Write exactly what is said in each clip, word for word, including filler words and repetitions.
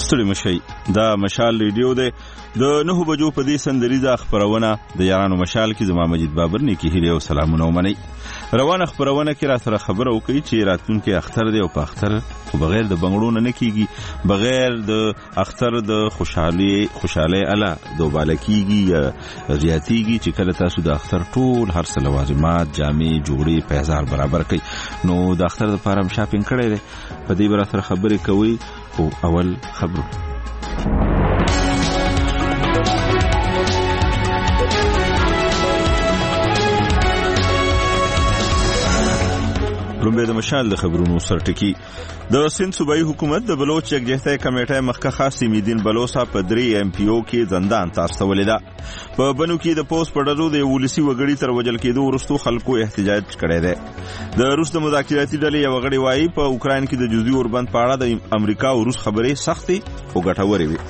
ستړي مشئ. دا مشال ریډیو دی. د نهو بجو په دې سندریزه خپرونه د یارانو مشال کې زما مجید بابر نیکی هیلې او سلامونه ومنئ. روانه خپرونه کې را سره خبره وکړي چې راتلونکي اختر دی او په اختر خو بغیر د بنګړو نه نه کېږي، بغیر د اختر د خوشحالي خوشحالۍ اله دوباله کېږي یا زیاتېږي چې کله تاسو د اختر ټول هر څه لوازمات جامې جوړې پیزار برابر کړئ. نو د اختر دپاره هم شاپینګ کړی دی، په دې به را سره خبرې کوئ. خو اول خبرو لومبه د مشال د خبرونو سرټکی. د سند صوبایي حکومت د بلوچ یکجهتۍ کمیټې مخکښه سیمیدین بلوسا په درې ایم پی او کې زندان ته استولې ده. په بنو کې د پوس په ډزو د ولسی وګړي تر وجل کېدو وروسته خلکو احتجاج کړی دی. د روس د مذاکراتي ډلې یو غړي وایي په اوکراین کې د جزوي اوربند په اړه د امریکا او روس خبرې سختې او ګټورې وي.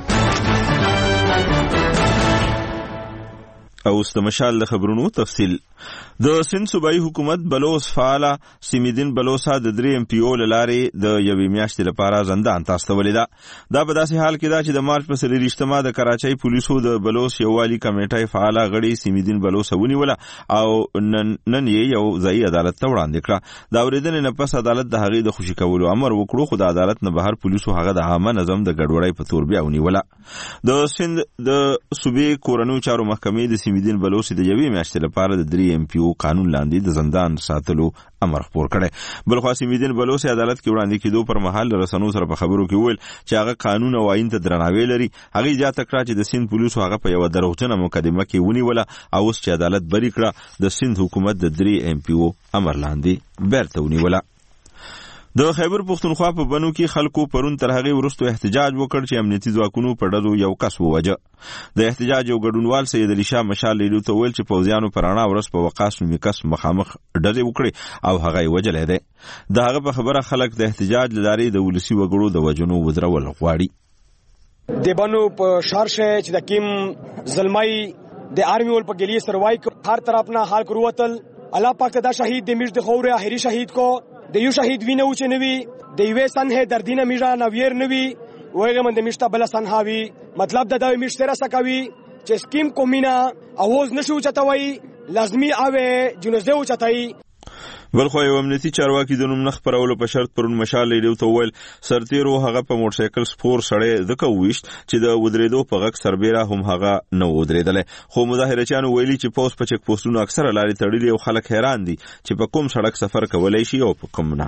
اوس د مشال د خبرونو تفصیل. د سند صوبایي حکومت بلوس فعاله سیمیدین بلوسا د درې ایم پی او له لارې د یوې میاشتې لپاره زندان ته استولې ده. دا په داسې حال کې ده چې د مارچ په څلېرویشتمه د کراچۍ پولیسو د بلوس یووالي کمیټې فعاله غړي سیمیدین بلوسا ونیوله او نن نن یې یو ځایي عدالت ته وړاندې کړه. د اورېدنې نه پس عدالت د هغې د خوشي کولو امر وکړو، خو د عدالت نه بهر پولیسو هغه د عامه نظم د ګډوډۍ په تور بیا ونیوله. د سند د صوبې کورنیو چارو محکمې د سیمیدین بلوسې د یوې میاشتې لپاره د درې ایم پی او قانون لاندې د زندان ساتلو امر خپور کړی. بلخوا سیمیدین بلوسې عدالت کې وړاندې کېدو پر مهال د رسنیو سره په خبرو کې وویل چې هغه قانون او آیین ته درناوی لري. هغې زیاته کړه چې د سند پولیسو هغه په یوه دروغجنه مقدمه کې ونیوله او اوس چې عدالت بری کړه د سند حکومت د درې ایم پی او امر لاندې بیرته ونیوله. د خیبر پښتونخوا په بنو کې خلکو پرون تر هغې وروسته احتجاج وکړ چې امنیتي ځواکونو په ډزو یو کس ووجه. د احتجاج یو ګډونوال سید علي شاه مشال ریډیو ته وویل چې پوځیانو په رڼا ورځ په وقاص نومي کس مخامخ ډزې وکړې او هغه یې وجلی دی. د هغه په خبره خلک د احتجاج له لارې د ولسي وګړو د وژنو ودرول غواړي. د بنو په ښار چې د کیم زلمۍ د آرمي ول په ګلیې سروای هر طرف نه حال کروتل. الله پاک ته دا شهید د میش د خوري اخري شهید کو د یو شهید وینه و چې نوي د یوې سنه دردینه میژه نویر نوي وایغه من د میشته بل سنهاوي. مطلب د دوی میش سره سکوي چې سکیم کومینا اواز نشو چتوي لازمی اوه جنوزه و چتای. بلخو یو امنیتي چارواکي د نوم نه خپرولو په شرط پرون مشال ریډیو ته وویل سرتیرو هغه په موټر سایکل سپور سړی ځکه وویشت چې د ودرېدو په غږ سربیره هم هغه نه ودرېدلی. خو مظاهرچیانو ویلي چې پوس په چک پوسټونو اکثره لارې تړلي او خلک حیران دي چې په کوم سړک سفر کولی شي او په کوم نه.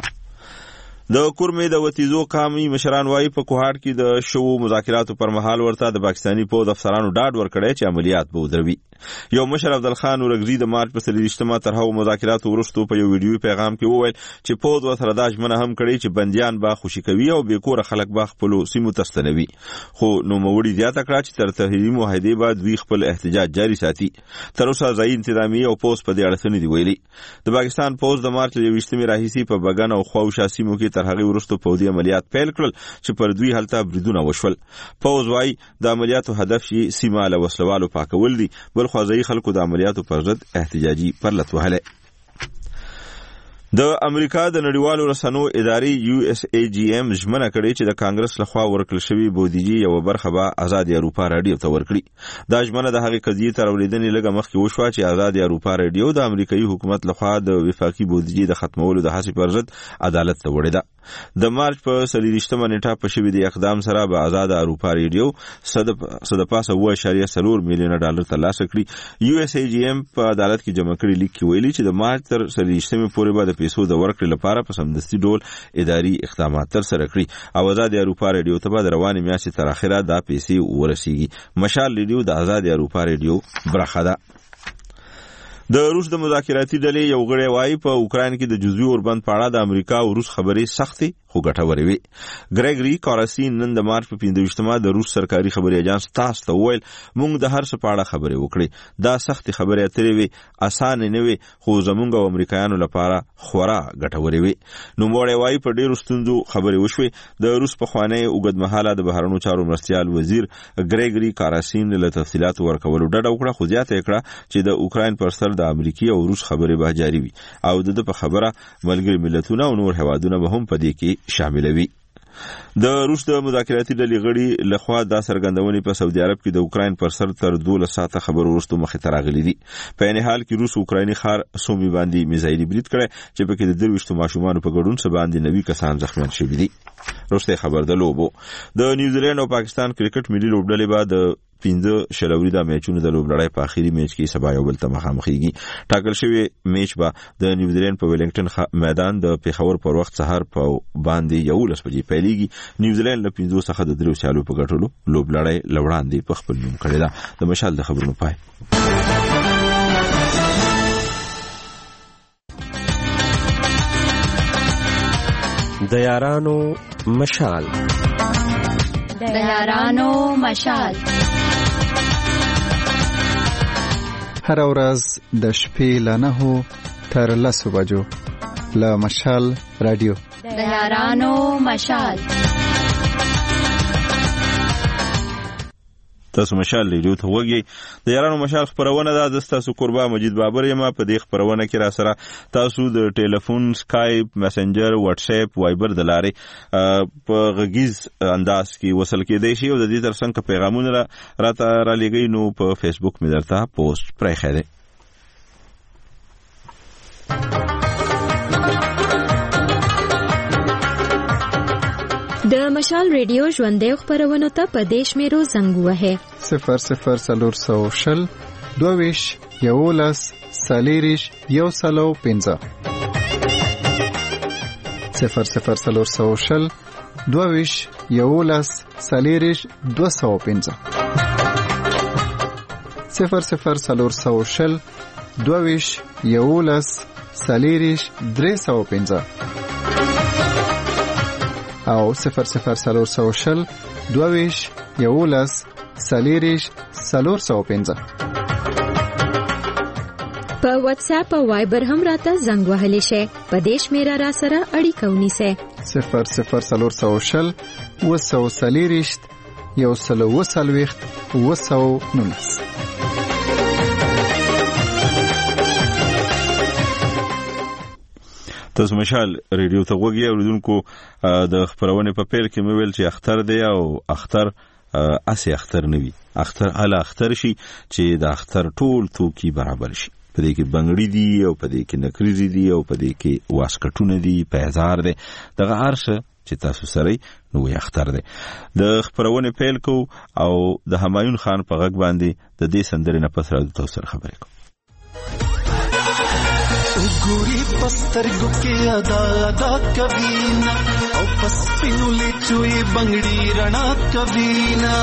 د کورمې د وتیزو قامي مشران وایي په کوهاټ کې د شوو مذاکراتو پر مهال ورته د پاکستاني پوځ افسرانو ډاډ ورکړی چې عملیات به ودروي. یو مشر عبدالخان ورګزي د مارچ په څلېرویشتمه تر هغو مذاکراتو وروسته په یو ویډیوي پیغام کې وویل چې پوځ ورسره دا ژمنه هم کړې چې بندیان به خوشي کوي او بېکوره خلک به خپلو سیمو ته ستنوي. خو نوموړي زیاته کړه چې تر تحریري معاهدې به دوی خپل احتجاج جاري ساتي. تر اوسه ځایي انتظامیې او پوځ په دې اړه څه نه دي ویلي. د پاکستان پوځ د مارچ له یوویشتمې راهیسې په بګن او خواوشا سیمو کې تر هغې وروسته پوځي عملیات پیل کړل چې پر دوی هلته بریدونه وشول. پوځ وایي د عملیاتو هدف یې سیمه له وسلوالو پاکول دي. بلخوا ځایي خلکو د عملیاتو پر ضد احتجاجي پرلت وهلی. د امریکا د نړیوالو رسنیو ادارې یو اس ای جی ایم ژمنه کړې چې د کانګرس لخوا ورکړل شوې بودیجې یوه برخه به ازاد اروپا راډیو ته ورکړي. دا ژمنه د هغې قضیې تر اورېدنې لږه مخکې وشوه چې ازاد اروپا راډیو د امریکایي حکومت لخوا د وفاقي بودیجې د ختمولو د هڅې پر ضد عدالت ته وړې ده. د مارچ په څلېرویشتمه نیټه په شوي د اقدام سره به ازاد اروپا راډیو څه د پاسه اوه اعشاریه څلور میلیونه ډالر ترلاسه کړي. یو اس ای جی ایم په عدالت کې جمع کړي لیک کې ویلي چې د مارچ تر څلېرویشتمې پورې به د پیسو د ورکړې لپاره په سمدستي ډول اداري اقدامات ترسره کړي او ازاد اروپا راډیو ته به د روانې میاشتې تر اخره دا پیسې ورسیږي. مشال راډیو د ازاد اروپا راډیو برخه ده. د روس د مذاکراتي ډلې یو غړی وایي په اوکراین کې د جزوي اوربند په اړه د امریکا او روس خبرې سختې خو ګټورې وي. ګریګري کاراسین نن د مارچ په پنځه د روس سرکاري خبري ایجانس تاس ته وویل موږ د هر څه په اړه خبرې وکړې. دا سختې خبرې اترې وي، اسانې نه وي، خو زموږ او امریکایانو لپاره خورا ګټورې وي. نوموړی وایي په ډېرو ستونزو خبرې وشوې. د روس پخوانی اوږدمهاله د بهرنیو چارو مرستیال وزیر ګریګري کاراسین له تفصیلاتو ورکولو ډډه وکړه، خو زیاته یې کړه چې د اوکراین پر سر د امریکي او روس خبرې به جاري وي او د په خبره ملګري ملتونه او نور هیوادونه به هم په دې کې شاملوي. د روس د مذاکراتي ډلې غړي لخوا دا څرګندونې په سعودي عرب کې د اوکراین پر سر تر دولس ساعته خبرو وروسته مخې ته راغلي دي. په عین حال کې روس اوکرایني ښار سومي باندې میزایلي برید کړی چې پکې د درویشتو ماشومانو په ګډون څه باندې نوي کسان زخمیان شوي دي. وروسته خبر د لوبو د نیوزیلند او پاکستان کرکټ ملي لوبډلې به د پنځه شلوري د میچونو د لوبلړۍ په اخیری میچ کې سبا یو بل ته مخامخېږي. ټاکل شوی میچ به د نیوزیلند په ویلنګټن میدان د پیښور پر وخت سهار په باندې یولس بجې پیلېږي. نیوزیلند له پنځو څخه د درېو سیالو په ګټلو لوبلړۍ له وړاندې په خپل نوم کړې ده. د مشال د خبرونو پای. د یارانو مشال د یارانو مشال هر ورځ د شپې له نهو تر لسو بجو له مشال رادیو د یارانو مشال. تاسو مشال ریډیو ته وګورئ. د یارانو مشال خبرونه ده. د تاسو قربا مجید بابر یم. په دې خبرونه کې را سره تاسو د ټلیفون، سکایپ، میسنجر، واتس اپ، وایبر د لارې په غږیز انداز کې وصل کېدای شي او د دې ترڅنګ که پیغامونه راته را لېږئ نو په فیسبوک مې درته پوسټ پرېښی دی. د مشال ریډیو ژوندۍ خبرونو ته په دې شمیرو زنګ ووهئ صفر صفر څلور سوه شل دوه ویشت یولس څلېرویشت یو سلو پنځه صفر صفر څلور سوه شل دوه ویشت یولس څلېرویشت دوه سوه پنځه صفر صفر څلور سوه شل دوه ویشت یولس څلېرویشت درې سوه پنځه او صفر صفر څلور سوه شل دوه ویشت یولس څلېرویشت څلور سوه پنځه. په واتس اپ او وایبر هم راته زنګ وهلی شئ. په دې شمیره را سره اړیکه ونیسئ. صفر صفر څلور سوه شل اووه سوه څلېرویشت یو سل اووه څلوېښت اووه سوه نولس. تاسو مشال ریډیو ته وګورئ. اوریدونکو د خبرونه په پیل کې مې ویل چې اختر دی او اختر اسی اختر نه وي. اختر اعلی اختر شي چې د اختر ټول توکي برابر شي. په دې کې بنګړي دي او په دې کې نکریزي دي او په دې کې واسکټونه دي، پیزار دي، دغه هرڅه چې تاسو سره نو یې اختر دی. د خبرونه پیل کو او د همایون خان په غږ باندې د دې سندرې نه پس راځو تاسو سره خبرې کوو. ګوري پستر ګوکې ادا ادا کوینا او پس پینولې چوي بنگړي رڼا کوینا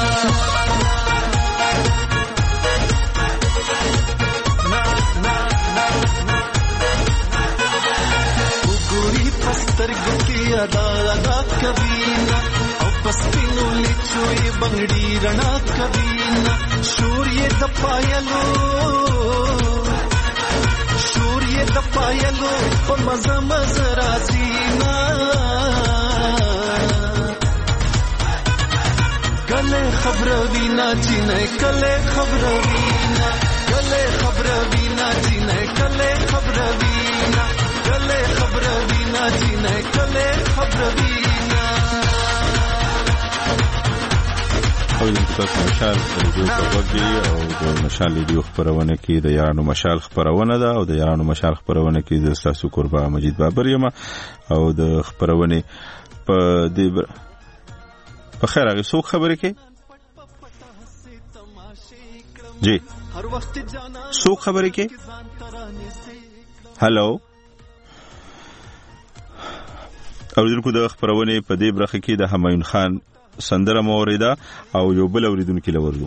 ګوري پستر ګوکې ادا ادا کوینا او پس پینولې چوي بنگړي رڼا کوینا شوري د پایلو شوري د پایلو په مزه مزه راځينا کله خبر وینا چې نه کله خبر وینا کله خبر وینا چې نه کله خبر وینا کله خبر وینا چې نه کله خبر وینا. او د تاسو مشال ریډیو په وګړي او د مشال ریډیو خبرونه کې د یارانو مشال خبرونه ده او د یارانو مشال خبرونه کې د تاسو قربا مجید بابر یم او د خبرونه په دې په خیر هغه څوک خبرې کوي جی څوک خبرې کوي هالو اوریدونکو د خبرونه په دې برخه کې د همایون خان سندره موریده او یو بل اوریدونکو لورلو.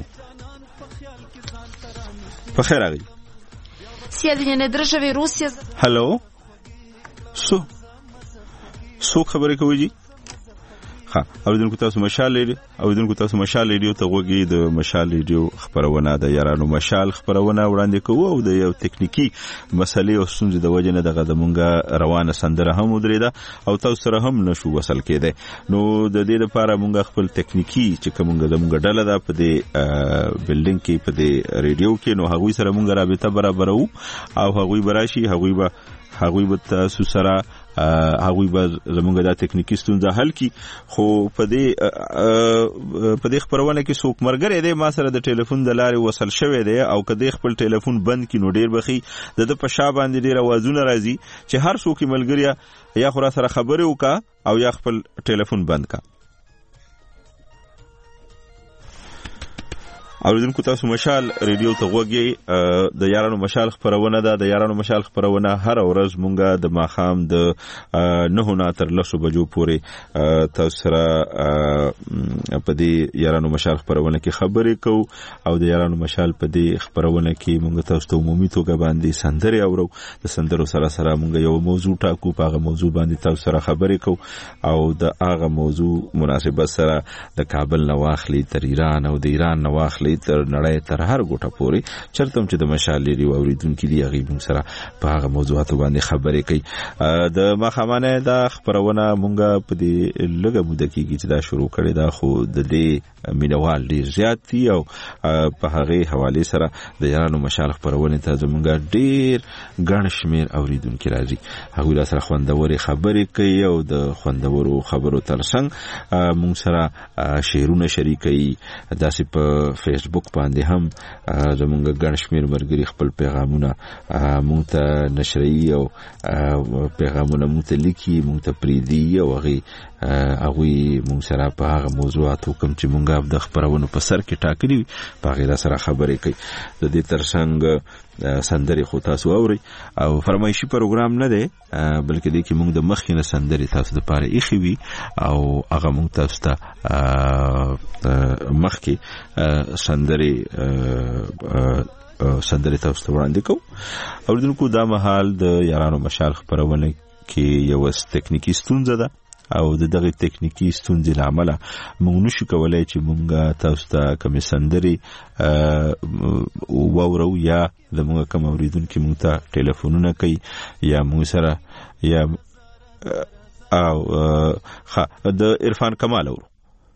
په خیر راغلی. Sjedinjene države i Rusija. هالو سو سو خبرې کوي جی. ها اوریدونکو تاسو مشال لري اوریدونکو تاسو مشال لري ته وګورئ د مشال ریډیو خبرونه د یارانو مشال خبرونه وړاندې کوو او د یو تکنیکی مسلې او ستونزې د وجه نه دغه د مونږه روانه سندره هم ودرېده او تاسو سره هم نشو وصل کېده نو د دې لپاره مونږ خپل تکنیکی چې کومه د مونږ ډله ده په دې بلډینګ کې په دې ریډیو کې نو هغوی سره مونږ رابطه برابرو او هغوی براشي هغوی به هغوی به تاسو سره هغوی به زمونږ د تکنیکی ستونزه حل کی. خو په دې په دې خبرونه کې څوک مرګره دی ما سره د ټلیفون د لارې وصل شوی دی او کله خپل ټلیفون بند کی نو ډیر بخي د په شا باندې ډیر اوازونه راځي چې هر څوک ملګریا یا خو را سره خبرې وکا او یا خپل ټلیفون بند کا. اوریدونکو تاسو مشال ریډیو ته غوږی د یارانو مشال خبرونه ده. د یارانو مشال خبرونه هر ورځ مونږه د ماخام د نه نه تر لسو بجو پورې تاسو سره په دې یارانو مشال خبرونه کې خبرې کوو او د یارانو مشال په دې خبرونه کې مونږ تاسو ته عمومي توګه باندې سندري اورو. د سندرو سره سره مونږ یو موضوع ټاکو په هغه موضوع باندې تاسو سره خبرې کوو او د هغه موضوع مناسبت سره د کابل نه واخلي تر ایران او د ایران نه واخلي تر نړۍ تر هر ګوټه پورې چرته چې د مشال لري اوریدونکو دی هغه موږ سره په هغه موضوعاتو باندې خبرې کوي. د مخامنه د خبرونه مونږه په دې لږه موده کې چې دا شروع کړي دا خو د دې مینوال ډیر زیات دي او په هغه حواله سره د یارانو مشال خبرونه ته زمونږ ډیر ګڼ شمیر اوریدونکو راځي. هغه لا سره خوندوري خبرې کوي او د خوندورو خبرو ترڅنګ مونږ سره شعرونه شریکي. داسې په فیسبوک باندې هم زمونږ ګڼ شمیر مرګري خپل پیغامونه مونږ ته نشري او پیغامونه مونږ ته لیکي مونږ ته پریدي او هغه هغه مونږ سره په هغه موضوعاتو کوم چې مونږ د خبرونو په سر کې ټاکلي په غیر سره خبرې کوي. د دې ترڅنګ سندري خو تاسو اوري او فرمایشي پروګرام نه دی بلکې د کې مونږ د مخینه سندري تاسو د پاره ایخي وي او هغه مونږ تاسو ته مخکې سندري سندري تاسو ته وړاندې کوو. اوریدونکو دا مهال د یارانو مشال خبرونه کې یو تکنیکی ستونزه ده او د دغه تکنیکی ستونزې لامل موږ نشو کولای چې موږ تاسو ته کوم سندري وورو یا د موږ کوم اوریدونکو موږ ته ټلیفونونه کوي یا موږ سره یا او ها د عرفان کمال اورو.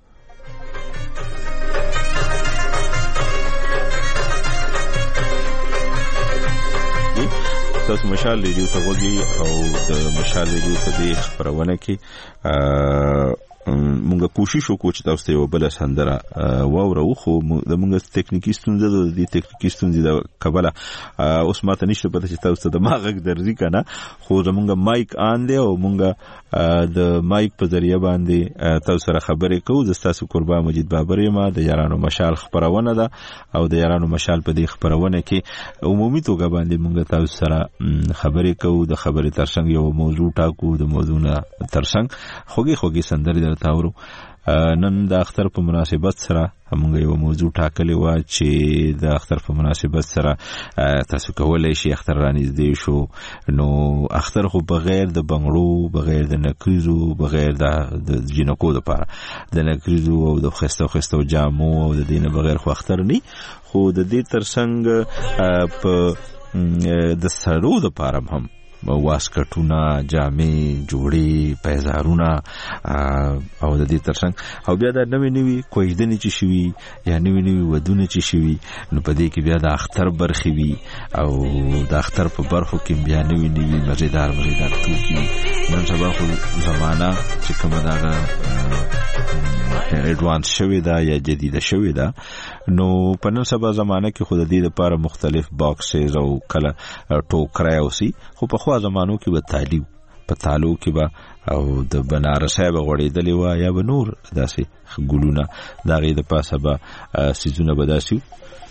تاسو مشال ریډیو ته وګورئ او د مشال ریډیو په دې خبرونه کې مونږه کوشش وکړو چې تاسو ته یو بل سندره واورو خو د مونږه تکنیکی ستونزه د دې تکنیکی ستونزې د کبله اوس ماته نشته پته چې تاسو ته د ماغک درځي کنه خو زمونږه مایک آن دی او مونږه د مایک په ذریعہ باندې تاسو سره خبرې کوو. د تاسو قربان مجید بابر یم د یارانو مشال خبرونه ده او د یارانو مشال په دې خبرونه کې عمومي توګه باندې مونږه تاسو سره خبرې کوو. د خبرې ترڅنګ یو موضوع ټاکو د موضوعونه ترڅنګ خوږی خوږی سندري تاورو. نن د اختر په مناسبت سره موږ یو موضوع ټاکلی و چې د اختر په مناسبت سره تاسو کولای شئ اختر رانږدې شو نو اختر خو بغیر د بنګړو بغیر د نکریزو بغیر د جنکو لپاره د نکریزو او د خستو خستو جامو او د دینه بغیر خو اختر نه خو د دې ترڅنګ په د سړو لپاره هم واسکټونه جامې جوړې پیزارونه او د دې ترڅنګ او بیا د نوې نوې کوژدنې چې شوي یا نوې نوې ودونه چې شوي نو په دې کې بیا د اختر برخې وي او د اختر په برخو کې بیا نوې نوې مزیدار مزیدار توکي. نن سبا خو زمانہ چې کومه دا ایڈوانس شوی دا یا جدیده شوی دا نو په نن سبا زمانہ کې خود د دې لپاره مختلف باکسز او کله ټوکرای اوسي خو په خو زمانو کې به تالیو په تالو کې به او د بنارس به غوړېدلې و یا به نور داسې ګلونه دا غي د پاسه به سيزونه به داسي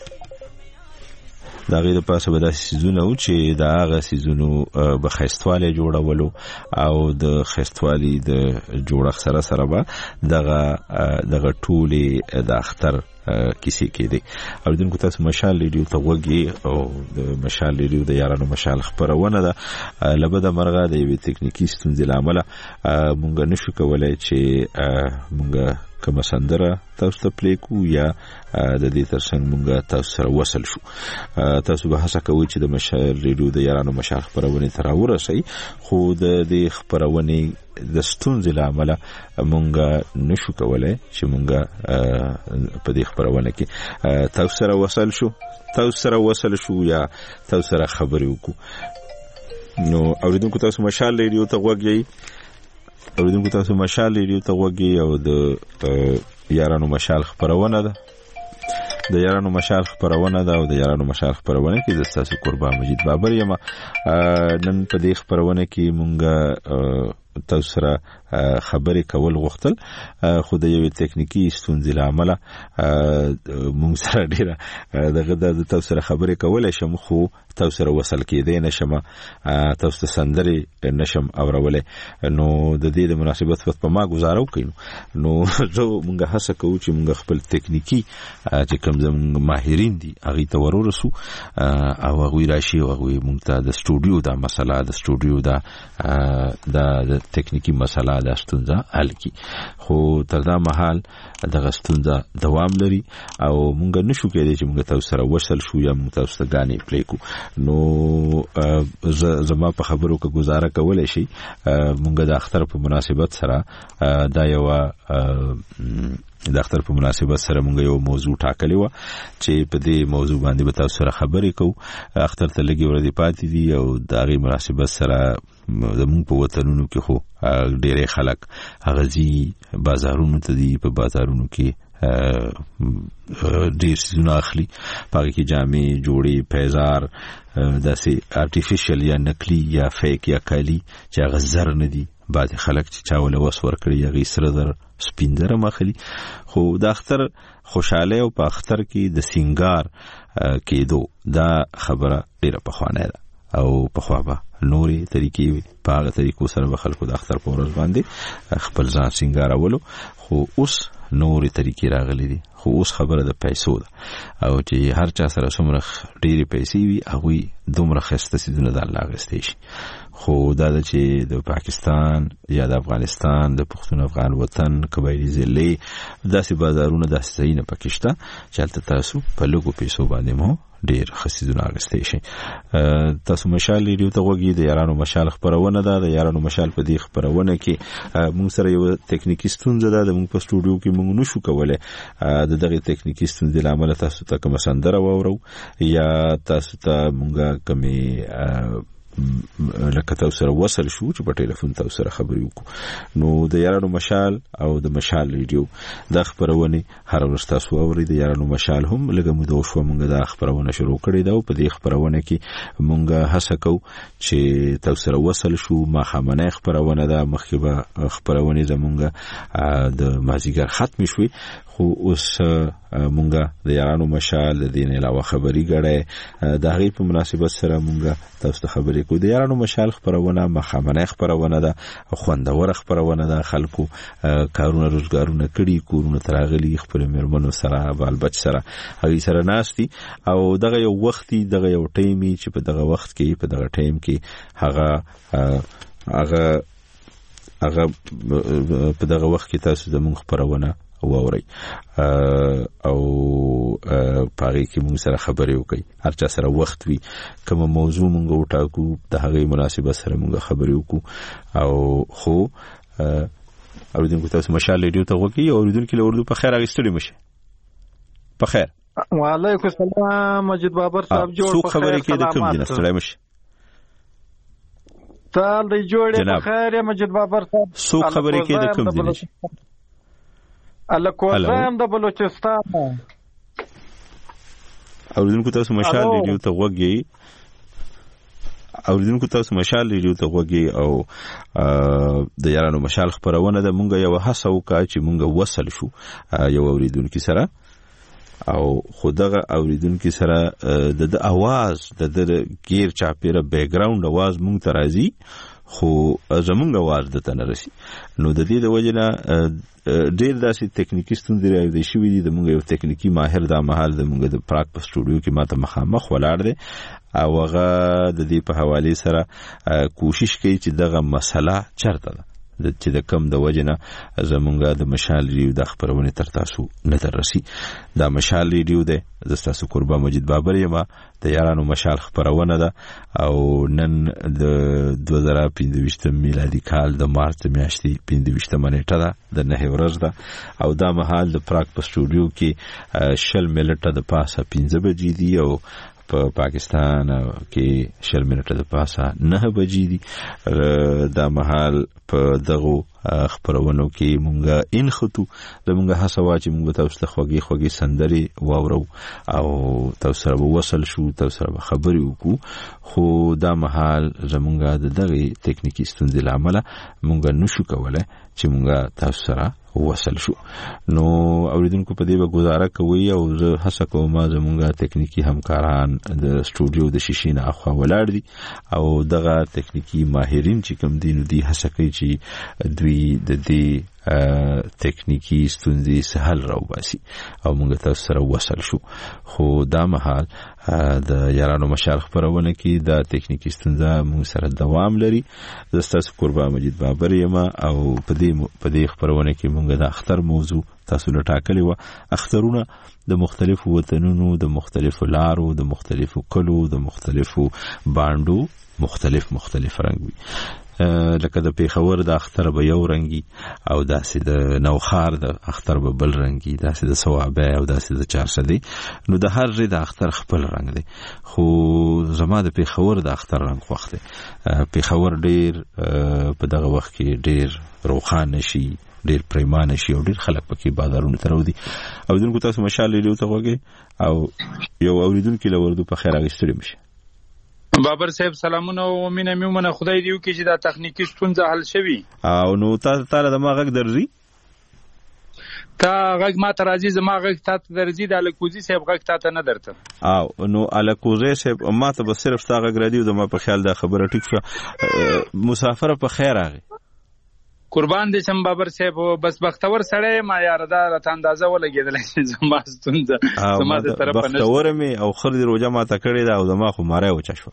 دا غي د پاسه به داسې سيزونه او چې دا هغه سيزونو به خستواله جوړولو او د خستوالي د جوړښت سره سره به دغه دغه ټولي د اختر کیسې کې دي. او دغه تاسو مشال ریډیو ته وګورئ او د مشال ریډیو د یارانو مشال خبرونه ده لبد مرغه د یوې تکنیکی ستونزې لامل مونږ نشو کولای چې مونږ کوم سندره تاسو ته پلی کو یا د دې ترڅنګ مونږ تاسو سره وصل شو. تاسو به هڅه کوئ چې د مشال ریډیو د یارانو مشال خبرونه تر ورسئ خو د دې خبرونه د ستونزې لامل مونږ نشو کولای چې مونږ په دې خبرونه کې تاسو سره وصل شو تاسو سره وصل شو یا تاسو سره خبرې وکړو. نو اوریدونکو تاسو مشال ریډیو ته غوږی اوریدونکو تاسو مشال ریډیو ته غوږی او د یارانو مشال خبرونه ده د یارانو مشال خبرونه ده او د یارانو مشال خبرونه کې د تاسو قربان مجید بابر یم. نن په دې خبرونه کې مونږه تاسو سره خبرې کول غوښتل خو د یوې تکنیکی ستونزې له امله مونږ سره ډیره دغه د تاسو سره خبرې کولای شم خو تاسو سره وصل کېدای نشم تاسو ته سندرې نشم اورولای. نو د دې د مناسبت په ما گزارو کینو نو زه مونږه هڅه کوو چې مونږ خپل تکنیکی چې کوم زموږ ماهرین دي هغه ته ورورسو او هغه راشي او هغه مونږ ته د سټوډیو دا مسله د سټوډیو دا د تکنیکی مسله د ستونزه حل کی. خو تر دا مهال دغه ستونزه دوام لري او مونږ نشو کېدای چې مونږ تاسو سره وصل شو یا مونږ تاسو ته غانې پلی کو. نو زما په خبرو کې گزاره کولای شي مونږ د اختر په مناسبت سره دا یو د اختر په مناسبت سره مونږ یو موضوع ټاکلی و چې په دې موضوع باندې به تاسو سره خبرې کوو. اختر ته لګي ورځې پاتې دي او د هغې مناسبت سره زمونږ په وطنونو کې خو ډېری خلک هغه ځي بازارونو ته دي په بازارونو کې ډېر څیزونه اخلي په هغې کې جامې جوړې پیزار داسې آرټیفیشل یا نقلي یا فیک یا کالي چې هغه زر نه دي. بعضې خلک چې چا وله وس ورکړي هغې سره زر سپین زر هم اخلي. خو د اختر خوشحالۍ او په اختر کې د سینګار کېدو دا خبره ډېره پخوانۍ ده او پخوا به نورې طریقې وي په هغه طریقو سره به خلکو د اختر په ورځ باندې خپل ځان سینګارولو. خو اوس نورې طریقې راغلي دي خو اوس خبره د پیسو ده او چې هر چا سره څومره ډېرې پیسې وي هغوی دومره ښایسته څیزونه د الله اخیستی شي. خو دا ده چې د پاکستان یا د افغانستان د پښتون افغان وطن قبایلي ضلعې داسې بازارونه داسې ځایونه پکې شته چې هلته تاسو په لږو پیسو باندې مو ډېر ښه څیزونه اخیستی شي. تاسو مشال ریډیو ته غوږی د یارانو مشال خپرونه ده. د یارانو مشال په دې خپرونه کې مونږ سره یو تکنیکی ستونزه ده د مونږ په سټوډیو کې مونږ نشو کولی د دغې تکنیکی ستونزې له امله تاسو ته کومه سندره واورو یا تاسو ته مونږ کومې لکه تاسو سره وصل شو چې په ټلیفون تاسو سره خبرې وکړو. نو د یارانو مشال او د مشال ریډیو دا خبرونه هر ورځ تاسو اورئ. د یارانو مشال هم لږه موده وشوه مونږ دا خبرونه شروع کړې ده او په دې خبرونه کې مونږ هڅه کوو چې تاسو سره وصل شو. ماښامنۍ خبرونه ده مخکې به خبرونې زمونږ د مازدیګر ختمې شوې خو اوس مونږ د یارانو مشال د دې نه علاوه خبري ګړی د هغې په مناسبت سره مونږ تاسو ته خبرې کوو. د یارانو مشال خبرونه ماښامنۍ خبرونه ده خوندوره خبرونه ده. خلکو کارونه روزګارونه کړي کورونو ته راغلي خپلو مېرمنو سره بال بچ سره هغوی سره ناست دي او دغه یو وخت دي دغه یو ټایم وي چې په دغه وخت کې په دغه ټایم کې هغه هغه هغه په دغه وخت کې تاسو زموږ خبرونه واورئ او پاره کې موږ سره خبرې وکړي. هر چا سره وخت وي کومه موضوع موږ وټاکو د هغې مناسبت سره موږ خبرې وکړو. او خو اوریدونکو تاسو مشال ریډیو ته غوږی او اوریدونکو له اردو په خیر اخیستلی مشه. په خیر. وعلیکم السلام مجید بابر صاحب جوړ په خیر. خبرې کې د کوم دي نستړی مشه تال دی جوړې په خیر مجید بابر صاحب. سو خبرې کې د کوم دي نشه الله کوزم د بلوچستان. اوریدونکو تاسو مشال ریډیو ته غوږی اوریدونکو تاسو مشال ریډیو ته غوږی او د یارانو مشال خبرونه ده. مونږ یو هڅه وکړه چې مونږ وصل شو یو اوریدونکو سره او خو دغه اوریدونکو سره د اواز د غیر چاپیره بیک گراوند اواز مونږ ته راځي خو زمونږ اواز د ته نه رسي. نو د دې د وجې نه ډېر داسې تکنیکي ستونزې راویدې شوي دي. زمونږ یو تکنیکي ماهر دا مهال زمونږ د پراګ په سټوډیو کې ماته مخامخ ولاړ دی او هغه د دې په حوالې سره کوشش کوي چې دغه مسله چرته ده چې د کم د وجې نه زمونږ د مشال ریډیو د خپرونې تر تاسو نه در رسي. دا مشال ریډیو دی. زه ستاسو قربان مجید بابر یم. د یارانو مشال خپرونه ده او نن د دوه زره پنځه ویشتم میلادي کال د مارچ میاشتې پنځه ویشتمه نیټه ده د نهې ورځ ده او دا مهال د پراګ په سټوډیو کې شل منټه د پاسه پنځه بجې دي او په پاکستان کې شل منټه د پاسه نه بجې دي. دا مهال په دغه خبرونو کې مونږه ان خطو زمونږه هڅه وا چې مونږ تاسو ته خوږی خوږی سندري واورو او تاسو سره وصل شو، تاسو سره خبري وکړو، خو دا مهال زمونږه د دغه ټکنیکی ستونزې لامل مونږ نشو کولای چې مونږه تاسو سره وصل شو. نو اوریدونکو په دې به گزاره کوي او زه هڅه کوم زمونږه ټکنیکی همکاران د سټوډیو د شیشې نه اخوا ولاړ دي او دغه ټکنیکی ماهرین چې کوم دي نو دي هڅه کوي چې دوی د دې ټکنیکی ستونزې سهل راوباسي او موږ تاسو سره وصل شو. خو دا مهال د یارانو مشال خبرونه کې دا ټکنیکی ستونزه موږ سره دوام لري. زه تاسو قربان مجید بابر یم او په دې په دې خبرونه کې موږ د اختر موضوع تاسو له ټاکلې و. اخترونه د مختلفو وطنونو، د مختلفو لارو، د مختلفو کلو، د مختلفو باندو مختلف مختلف رنگ وي. لکه د پیښور د اختر به یو رنگي او داسې د نوخار د اختر به بل رنگي، داسې د صوابه او داسې د چارسدي. نو د هر ځای د اختر خپل رنگ دی، خو زما د پیښور د اختر رنگ خوښ دی. پیښور ډیر په دغه وخت کې ډیر روخانه شي، ډیر پریمانه شي او ډیر خلک پکې بازارونو ته راوځي. اوریدونکو تاسو مشال لیدو ته وګورئ او یو اوریدونکو لوردو په خیر اغستری مشه. بابر صاحب سلامونه او مینه میمنه، خدای دې وکړي چې دا تخنیکی ستونزه حل شي. او نو تاسو ته د ما غږ درځي؟ تا غږ ما ته راځي، زما غږ ته درځي، د الکوزي صاحب غږ ته نه درته. او نو الکوزي صاحب ما ته به صرف تا غږ راځي او زما په خیال دا خبره ټیک شو. مسافر په خیر راغی. قربان دې شم بابر صاحب، بس بختور سړی ما یار دا راته اندازه ولګېدل چې زما ستونزه زما د طرفه نشته. بختور مې او خر دې روزه ما ته کړې ده او زما خو ماره وچه شوه.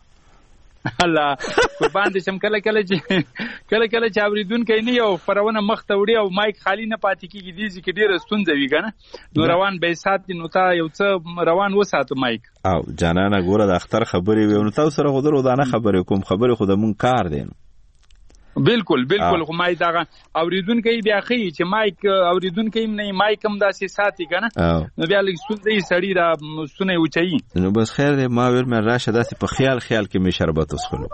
الله قربان دې شم، کله کله چې کله کله چې اوریدونکي نه یو خبرونه مخ ته وړي او مایک خالی نه پاتې کیږي، دې چې ډیره ستونزه وي کنه، نو روان به سات نو تا یو څه روان وساتو مایک. او جانانه ګوره د اختر خبرې وي نو تاسو سره غوډرو دانه خبرې کوم، خبرې خو د مون کار دی. بالکل بالکل خو مای دا اوریدونکي بیا خي چې مایک اوریدونکي نه مایک هم داسې ساتي کنه، نو بیا لږ ستونزې سړی دا سونه اوچي. نو بس خیر دی، ما ور مې راشه داسې په خیال خیال کې می شربت وسخلو.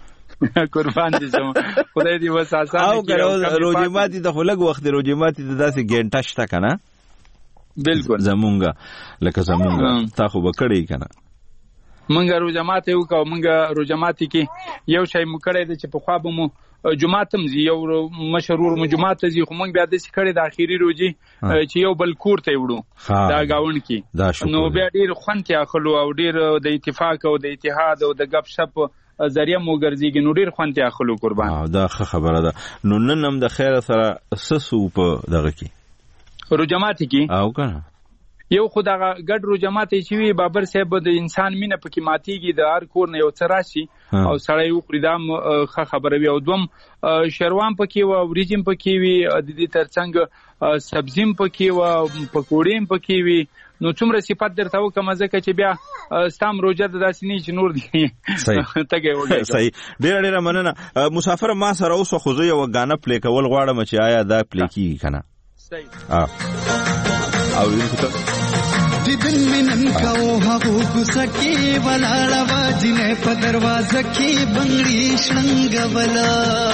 قربان دي شم، خدای دې وساسا. او ګرو روجماتي د خلک وخت روجماتي د داسې ګنټه شته کنه. بالکل زمونږه لکه زمونږه تا خو بکړی کنه. منګه روجمات یو کو منګه روجماتي کې یو شی مو کړی د چې په خوا به مو جمعاتم زی یو مشرور مو جمعات زی خو مونږ بیا د سکړې د اخیری روزي چې یو بل کور ته وړو دا گاون کې، نو بیا ډیر خوانتیا خلو او ډیر د اتفاق او د اتحاد او د غب شپ ذریعہ مو ګرځيږي، نو ډیر خوانتیا خلو قربان. او دا خبره ده. نو نن هم د خیر سره سسو په دغه کې روجمات کې او کنه یو خدای ګډ رو جماعت چې وی بابر صاحب د انسان مینه پکې ماتيږي، د هر کور نه یو څراشي او سړی یو پردام خبره وی او دوم شروان پکې و، وريجم پکې وی، د دې ترڅنګ سبزیم پکې و، پکوړیم پکې وی. نو څومره صفات درته وکم ځکه چې بیا ستام روزه د داسې نه چې نور دی. صحیح تګي وګورئ. صحیح ډیر ډیر مننه. مسافر ما سره اوس خو زه یو غانه پلی کول غواړم چې آیا دا پلی کیږي کنه؟ صحیح. اه او دیدن منن کاو هغو کوسکی ولاړه واجنه په دروازه کې بنگړي شنګ ولا.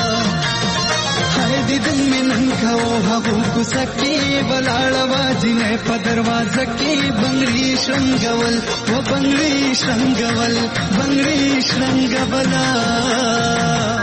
هاي دیدن منن کاو هغو کوسکی ولاړه واجنه په دروازه کې بنگړي شنګ ول و بنگړي شنګ ول بنگړي شنګ ولا.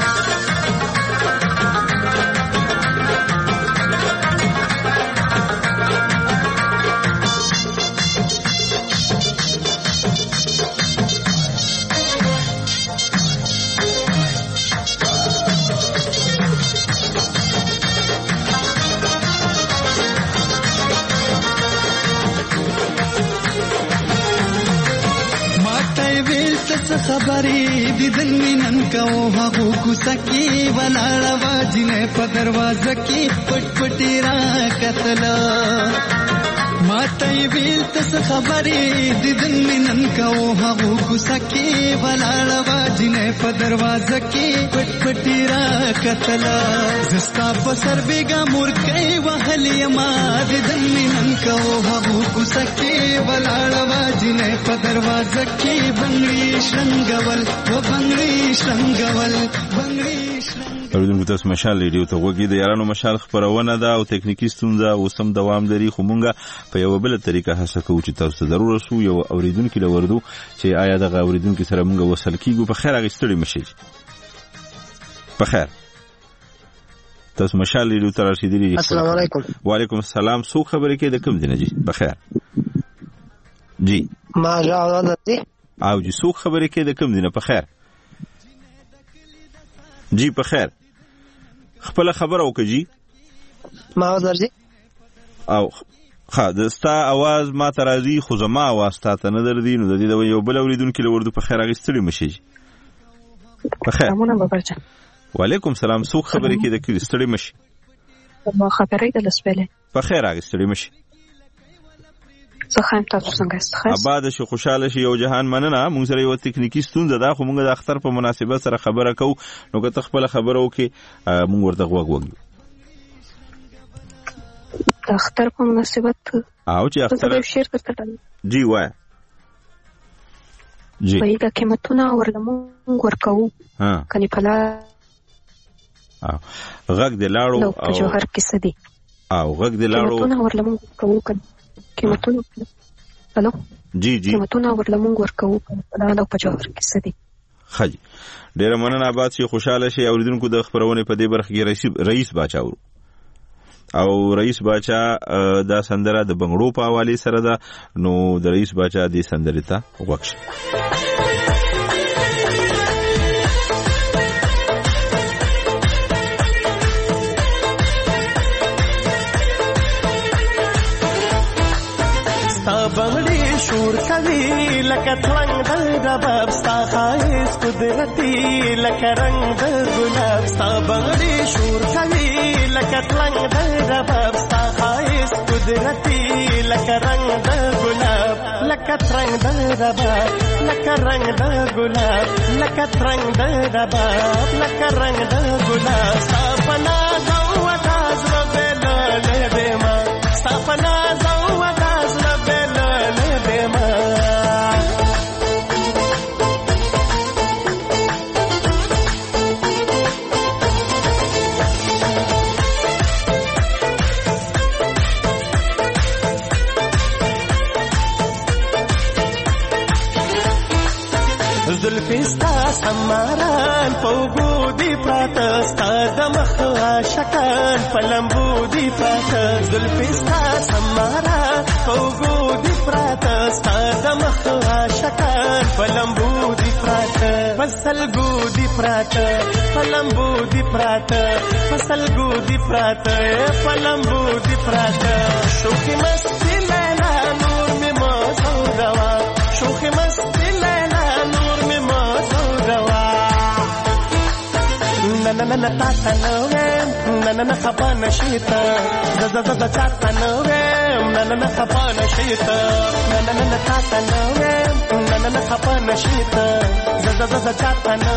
خبرې دیدن مینن کاو هغو کوسکی ولاړه واجنه په دروازه کې پټ پټی را کتلا. ماته ویل تس خبرې دیدن منن کو هغه کوسکی ولاړه واجنه په دروازه کې پټ پټی را کتلا زستا په سر بیگا مورکې وهلې ما دیدن منن کو هغه کوسکی ولاړه واجنه په دروازه کې بنگړي شنګول و بنگړي شنګول بنگړي شنګول. اوریدونکو تاسو مشال ریډیو ته وګورئ. د یارانو مشال خبرونه ده او تکنیکی ستونزه اوسم دوام لري، خو مونږه په یو بل طریقه هڅه کوو چې تاسو ته ضرور رسو یو اوریدونکو لوردو چې آیا دغه اوریدونکو سره مونږ وصل کیږو. په خیر هغه ستړي مشي. په خیر تاسو مشال ریډیو ته رسیدلی. السلام علیکم. وعلیکم السلام. سو خبرې کې د کوم دینه جی؟ په خیر جی. ما جواب درته او جی سو خبرې کې د کوم دینه؟ په خیر جی. په خیر خپل خبر او کجی ما درځي او ها دستا आवाज ما ترازی خو زما आवाज تا ته نه درځي. نو د دې د یو بل اوریدونکو لوردو په خیر هغه ستړي مشي. په خیر. سلامونه باباجان. وعلیکم السلام. سو خبرې کې د کلی ستړي مشي. ما خبرې د لسپله. په خیر هغه ستړي مشي. زه خایم تاسو څنګه است؟ خاص آباد شي خوشاله شي. یو جهان مننه. موږ سره یو تکنیکی ستونزه ده خو موږ د اختر په مناسبت سره خبره کوو. نو که ته خپل خبره وکې موږ ورته غوږ وګورو. د اختر په مناسبت او چې اختر شیر کړل جی وای جی په یوه قیمتونه ورلمون ورکو ها کني پلا او غږ د لاړو او په جوهر کې سدي او غږ د لاړو قیمتونه ورلمون ورکو کني قیمتونه الو جی جی قیمتونه ورلمون ورکو پلا او په جوهر کې سدي. خج ډیر مننه. آباد شي خوشاله شي. اوریدونکو د خبرونه په دې برخه کې رئیس رئیس باچا ورو او رئیس باچا دا سندره د بنگړو په حواله سره ده. نو د رئیس باچا دې سندره ته وښه. بنگړي شور کوي لکه ترنګ د رباب ستا خایس قدرتي لکه رنگ د ګلاب ستا بنگړي شور کوي لکه ترنګ د رباب ستا خایس قدرتي لکه رنگ د ګلاب لکه ترنګ د رباب لکه رنگ د ګلاب لکه ترنګ د رباب لکه رنگ د ګلاب ستا پنا زو وتاز ربل له دما ستا پنا زو وتاز ربل زلفستا سماران پوگو دی پراتا ستا دمخ عاشقان پلمبو دی پراتا زلفستا سماران پوگو دی پراتا ستا دمخ عاشقان پلمبو دی پراتا پسلگو دی پراتا پلمبو دی پراتا پسلگو دی پراتا پلمبو دی پراتا شوخی مستی لیلا نور می موزو روا شوخی مستی لیلا na na na ta ta no na na na khapa nashita za za za cha ta no na na na khapa nashita na na na ta ta no na na na khapa nashita za za za cha ta no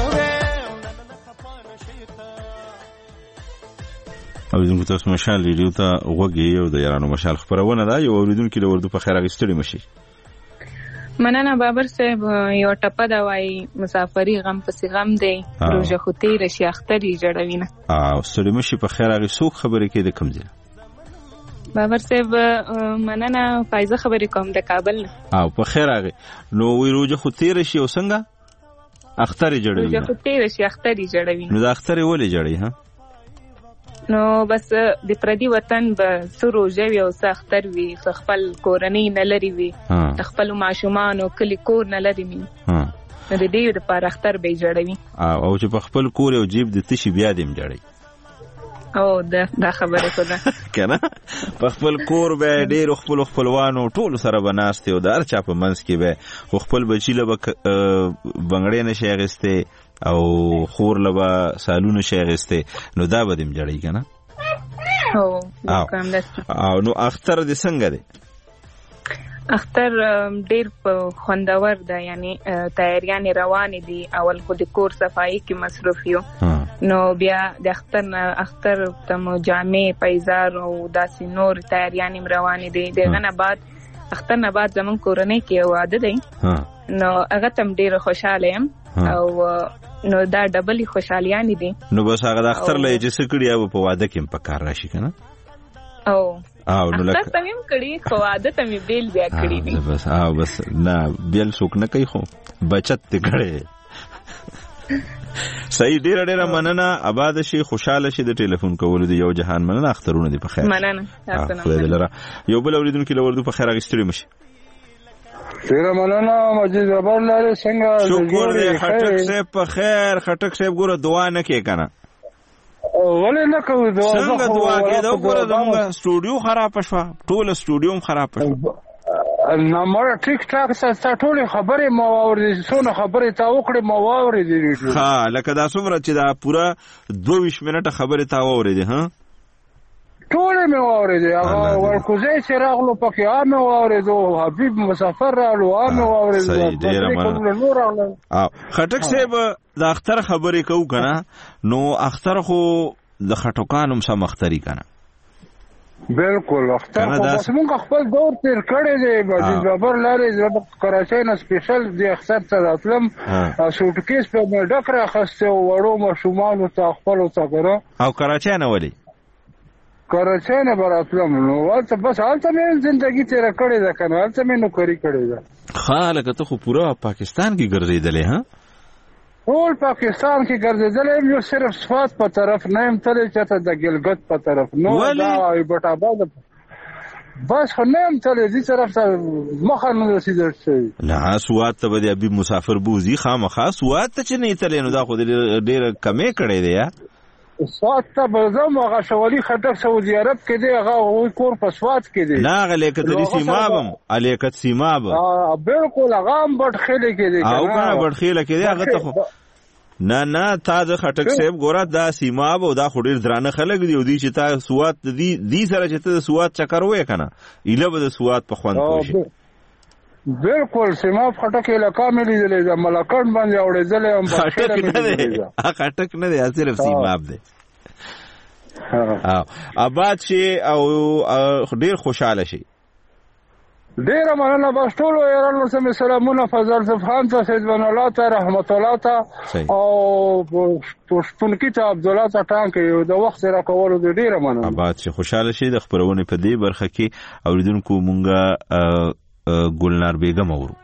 اوریدونکو تاسو مشال ریډیو ته وګورئ. یو د یارانو مشال خبرونه ده. یو اوریدونکو له وردو په خیر اغستړي مشي. مننه بابر صاحب. یو ټپه دا وای مسافری غم پسې غم دی روزه خو تیر شي اختري جوړوینه. او ستړي مشي. په خیر هغه څوک خبرې کې د کم ځای؟ بابر صاحب مننه. فایزه خبرې کوم د کابل نه. او په خیر هغه نو وی روزه خو تیر شي او څنګه اختري جوړوینه؟ روزه خو تیر شي اختري جوړوینه. نو د اختري ولې جوړي؟ ها نو بس د پردي وطن به سرو ژوي او سختر وي خپل کورنۍ نه لري وي خپل ماشومان او کلی کور نه لري وي نو د دې لپاره اختر به جوړوي او چې په خپل کور او جیب د تشي بیا دیم جوړي. او دا دا خبره کو ده کنه په خپل کور به ډېر خپل خپلوانو ټول سره بناسته او د هر چا په منځ کې به خپل بچی له بنگړې نشي غسته او خور لبا سالونه شي غسته. نو دا به دیم جوړي کنه. او او نو اختر دې څنګه دی؟ اختر ډیر خوندور ده، یعنی تیاریان روان دي. اول خو د کور صفایي کې مصروف یو، نو بیا د اختر اختر تم جامع پیزار او داسې نور تیاریان روان دي. دغه نه بعد اختر نه بعد زمون کورنۍ کې واده دی، نو هغه تم ډیر خوشاله یم او نو دا ډبل خوشالیان دي. نو بس هغه د اختر لې چې سکړی او په واده کې په کار راشي کنه. او او نو لکه تاسو هم کړی خو عادت مې بیل بیا کړی دي. بس او بس نه بیل څوک نه کوي، خو بچت ته کړي. صحیح، ډیر ډیر مننه. آباد شي، خوشاله شي. د ټلیفون کولو دی یو جهان مننه. اخترونه دی په خیر. مننه تاسو نه. یو بل اوریدونکو لوردو په خیر اغستری مشي. ډیر مننه مجید زبر لاره څنګه؟ شکر دی خټک صاحب په خیر. خټک صاحب ګوره دعا نه کوي کنه. ولې نه کوي دعا؟ څنګه دعا کوي؟ دا ګوره زموږ سټوډیو خراب شو، ټول سټوډیو خراب شو. نمبر ټیک ټاک سره ټول خبره مو اورې، څونه خبره تا وکړې مو اورې. ها لکه دا څومره چې دا پورا دوه منټه خبره تا اورې. ها ټول مې اورې. هغه ورکوزي چې راغلو پکې عام اورې، حبيب مسافر راغلو عام اورې. صحیح، ډیر مننه. او خټک صاحب د اختر خبرې کوو کنه، نو اختر خو د خټوکانو سم اختری کنه. بالکل اختر خو بس موږ خپل دور تیر کړی دی. مجید بابر لارې کراچۍ نه سپیشل دی اختر ته راتلم، سوټکیس په مې ډک راخسته او وړو ماشومانو ته خپلو ته کړه. او کراچۍ نه ولې؟ کراچۍ نه به راتلم، نو هلته بس هلته مې زندګي تېره کړې ده که نه، هلته مې نوکري کړې ده. ښه لکه ته خو پوره پاکستان کې ګرځېدلې. ها ټول پاکستان کې ګرځېدلی یم، یو صرف سوات په طرف نه یم تللی، چېرته د ګلګت په طرف نو دا ایبټ آباد بس خو نه یم تللی، دې طرف ته مخه نه رسېدل شوي. نه سوات ته به د ابي مسافر بوځي خامخا. سوات ته چې نه یې تللی نو دا خو ډېره کمې کړی دی. یا سوات ته به ځم، هغه شولي خټک سعودي عرب کې دی، هغه هغوی کور په سوات کې دی. نه هغه لیکتلي سیماب هم لیکت سیماب بالکل هغه هم بټخېلې کې دی. او کنه بټخېله کې دی هغه ته خو نه نه تا د خټک صاحب ګوره دا سیماب او دا خو ډېر درانه خلک دي، او دی چې تا سوات دی دی سره چې ته د سوات چکر وې کنه ایله به د سوات په خوند پوه شي. بالکل سیماب خټک علاقه مې لیدلې ده، ملکند باندې اورېدلې یم. خټک نه دی، خټک نه دی، صرف سیماب دی. او آباد شي او ډېر خوشاله شي. ډېره مننه. بس ټولو یارانو ته مې سلامونه، فضل صفحان ته، سید بن الله ته، رحمت الله ته او پښتونکي ته عبدالله ته ټانکې د وخت سره کولو د ډېره مننه. آباد شي، خوشاله شي. د خپرونې په دې برخه کې اوریدونکو مونږه ګلنار بیگم اورو.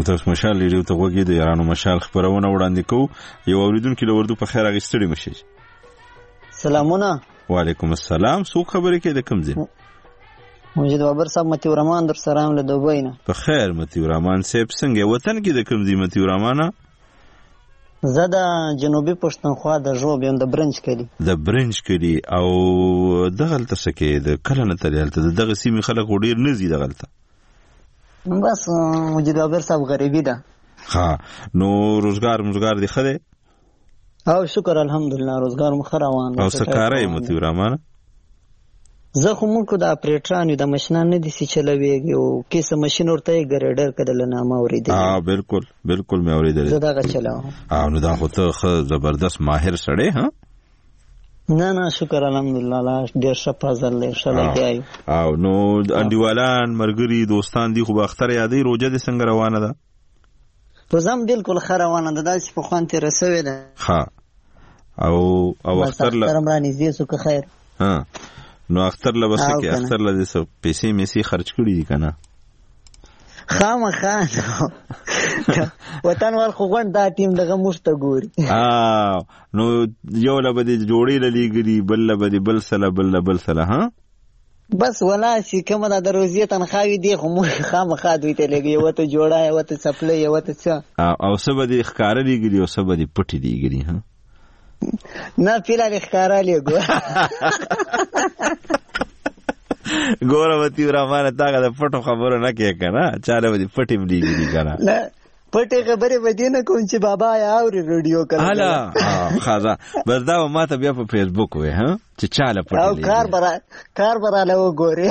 تاسو مشال لري ته وګورئ د یارانو مشال خبرونه وړاندې کوو. یو اوریدونکو له وردو په خیر اغستړي مشي. سلامونه. وعلیکم السلام. سو خبرې کې د کوم ځای؟ مجید بابر صاحب متیو رحمان در سلام له دوبۍ نه. په خیر متیو رحمان صاحب څنګه وطن کې د کوم ځای متیو رحمان؟ زه د جنوبي پښتونخوا د ژوب یم د برنج کلی. د برنج کلی او دغلته سکه د کله نه تلته دغه سیمې خلک ډیر نه زی دغلته. بس مجید بابر صاحب غریبی ده. ها نو روزګار مزګار دی خده؟ او شکر الحمدلله روزګار مخ روان. او سکارای متیو رحمان؟ زه خو مونږ د اپریټرانو د ماشینان نه دي چې چلويږي او کیسه ماشین ورته ګریډر کډل نه ما اوریدل. ها بالکل بالکل مې اوریدل. زه دا چلاو. او نو دا خو ته خو زبردست ماهر سړی ها؟ نه نه شکر الحمدلله لا ډیر ښه فضل له شلګي. او نو انډیوالان مرګري دوستان دي خو به اختر یادې روزه دې څنګه روانه ده؟ روزم بالکل ښه روانه ده داسې په خوان تیر رسوي ده. ها او او اختر له اختر مرانې زی سو که خیر. ها نو اختر له بس کې اختر له دې څه پیسې میسي خرج کړی دي کنه؟ خامخا وطن ور خو غون دا ټیم دغه مشته ګوري. اه نو یو له بده جوړې لګري بل له بده بل سره بل بل سره ها بس ولا شي کومه د روزي تنخواوي دی خو مخ خامخا دوی ته لګي وته جوړای وته سپلې وته څه او سبا دي ښکار لګري او سبا دي پټي لګري ها نه پیلا ښکارا لګو ګوره وتی رحمان تاګه د پټو خبرو نه کې کنه چاله ودی پټیم دیږي کنه نه پټه خبره ودینه کوم چې بابا یا اوري رادیو کړه الا خازا بس دا ما ته بیا په فیسبوک وې ها چې چاله پټه او کار برا کار برا له وګوري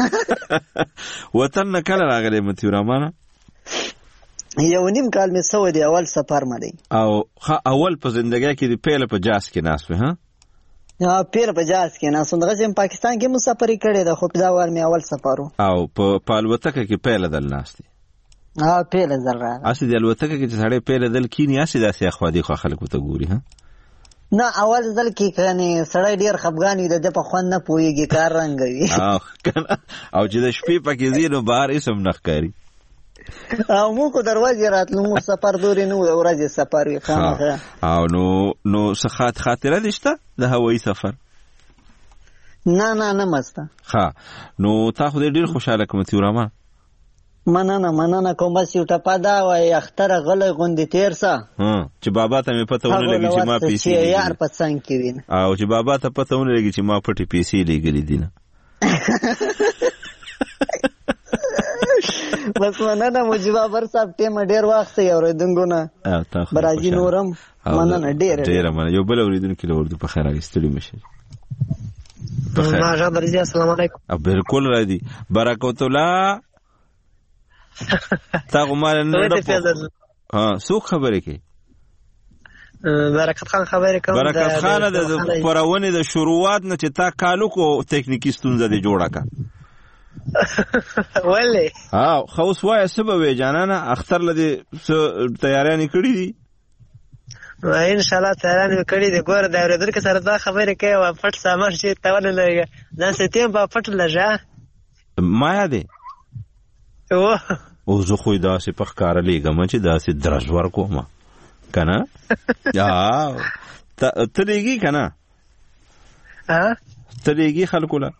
وطن نه کله راغلی متی رحمان یو نیم کال مې سو دی اول سفر مې او اول په ژوندګۍ کې دی پیله په جاس کې ناس و ها یا پیر په جاس کې نه څنګه چې پاکستان کې مسافرې کړې ده خو په دا ور مې اول سفرو او په پالوتکه کې پیله دل ناشتي ها پیله دل را اسی د الوتکه کې چې سړی پیله دل کینی اسی داسې اخوا دي خو خلکو ته ګوري ها نه اول دل کې کني سړی ډیر خفګانی د په خوان نه پويږي کار رنګوي او او چې د شپې پکې زینو بهر اسم نخکاری او مو کو دروازه راتلو مو سفر دوري نو ورځي سفر وي خامخا او نو نو سخات خاطره دشته د هوایي سفر نه نه نه مسته ها نو تا خو ډیر خوشاله کوم تیورما مننه مننه کوم بس یو ټپا دا وای اختر غلې غوندې تیر سا ها چې بابا ته مې پته ونه لګی چې ما پیسې یار پڅنګ کې وین او چې بابا ته پته ونه لګی چې ما پټي پیسې لګلې دي نه بس مننه مجبا بر صاحب ټیم ډیر وخت یې اوریدونکو نه برازي نورم مننه ډیر ډیر مننه یو بل اوریدونکو له ورته په خیر راستلی مشه په خیر ما جان برازي السلام علیکم بالکل را دي برکت الله تا کومه نه ها سو خبره کې برکت خان خبره کوم برکت خان د پرونه د شروعات نه چې تا کالو کو ټیکنیکی ستونزه دی جوړه کا ولې ها خو اوس وای سبب وې جانانه اختر لدی تیاریاں کړې دي ان شاء الله تیاریاں کړې دي ګوره دا ورځ کې سره دا خبره کوي او پټ سامان شي تاول لګا ځان ستیم په پټ لږه ما یادې او او زه خو دا سي په ښکار لګم چې دا سي درزور کوم کنه یا ته لګي کنه ها ته لګي خلکو لا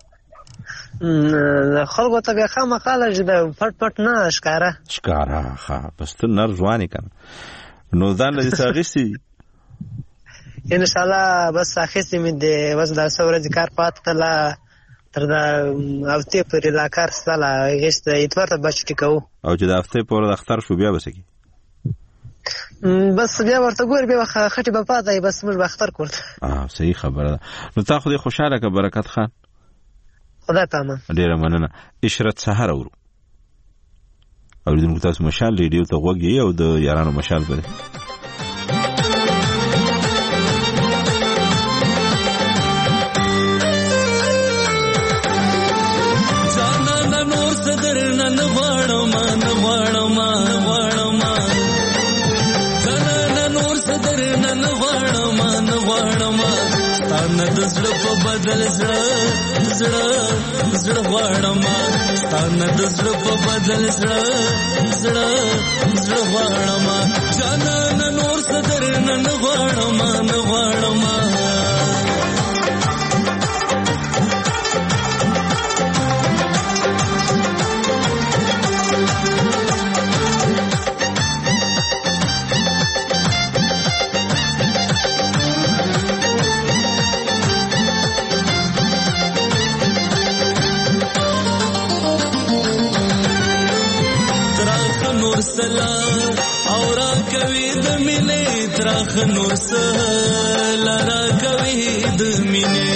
خلکو ته خامخاله چې د پټ پټ نه ښکاره ښکاره ها بس ته نر ځواني کنه نو ځان له ساغسي ان شاء الله بس اخیستې مې د وځ د څورځ کار پات لا تر دا هفته پورې لا کار سالا هیڅ اتوار ته بچی کو او چې د هفته پورې د اختر شو بیا بسکی بس بیا ورته ګور بیا خټي په پاتای بس موږ اختر کوړ اه صحیح خبره نو تا خو دې خوشاله ک برکت خان خدا تمام ډیره مننه اشرت سحر اورو اوریدونکو تاسو مشال ریډیو ته غوږی او د یارانو مشال بده جانا نور صدر نن غواړو ما نه غواړو ما غواړو ما جانا نور صدر نن غواړو ما نه غواړو ما ستانه د زړه په بدل زړه زړه زړه غواړم ستانه د زړه په بدل زړه زړه زړه غواړم جانان نور صدر نن غواړم نه غواړم سلا اورا کوي د مینې ترخ نور سلا را کوي د مینې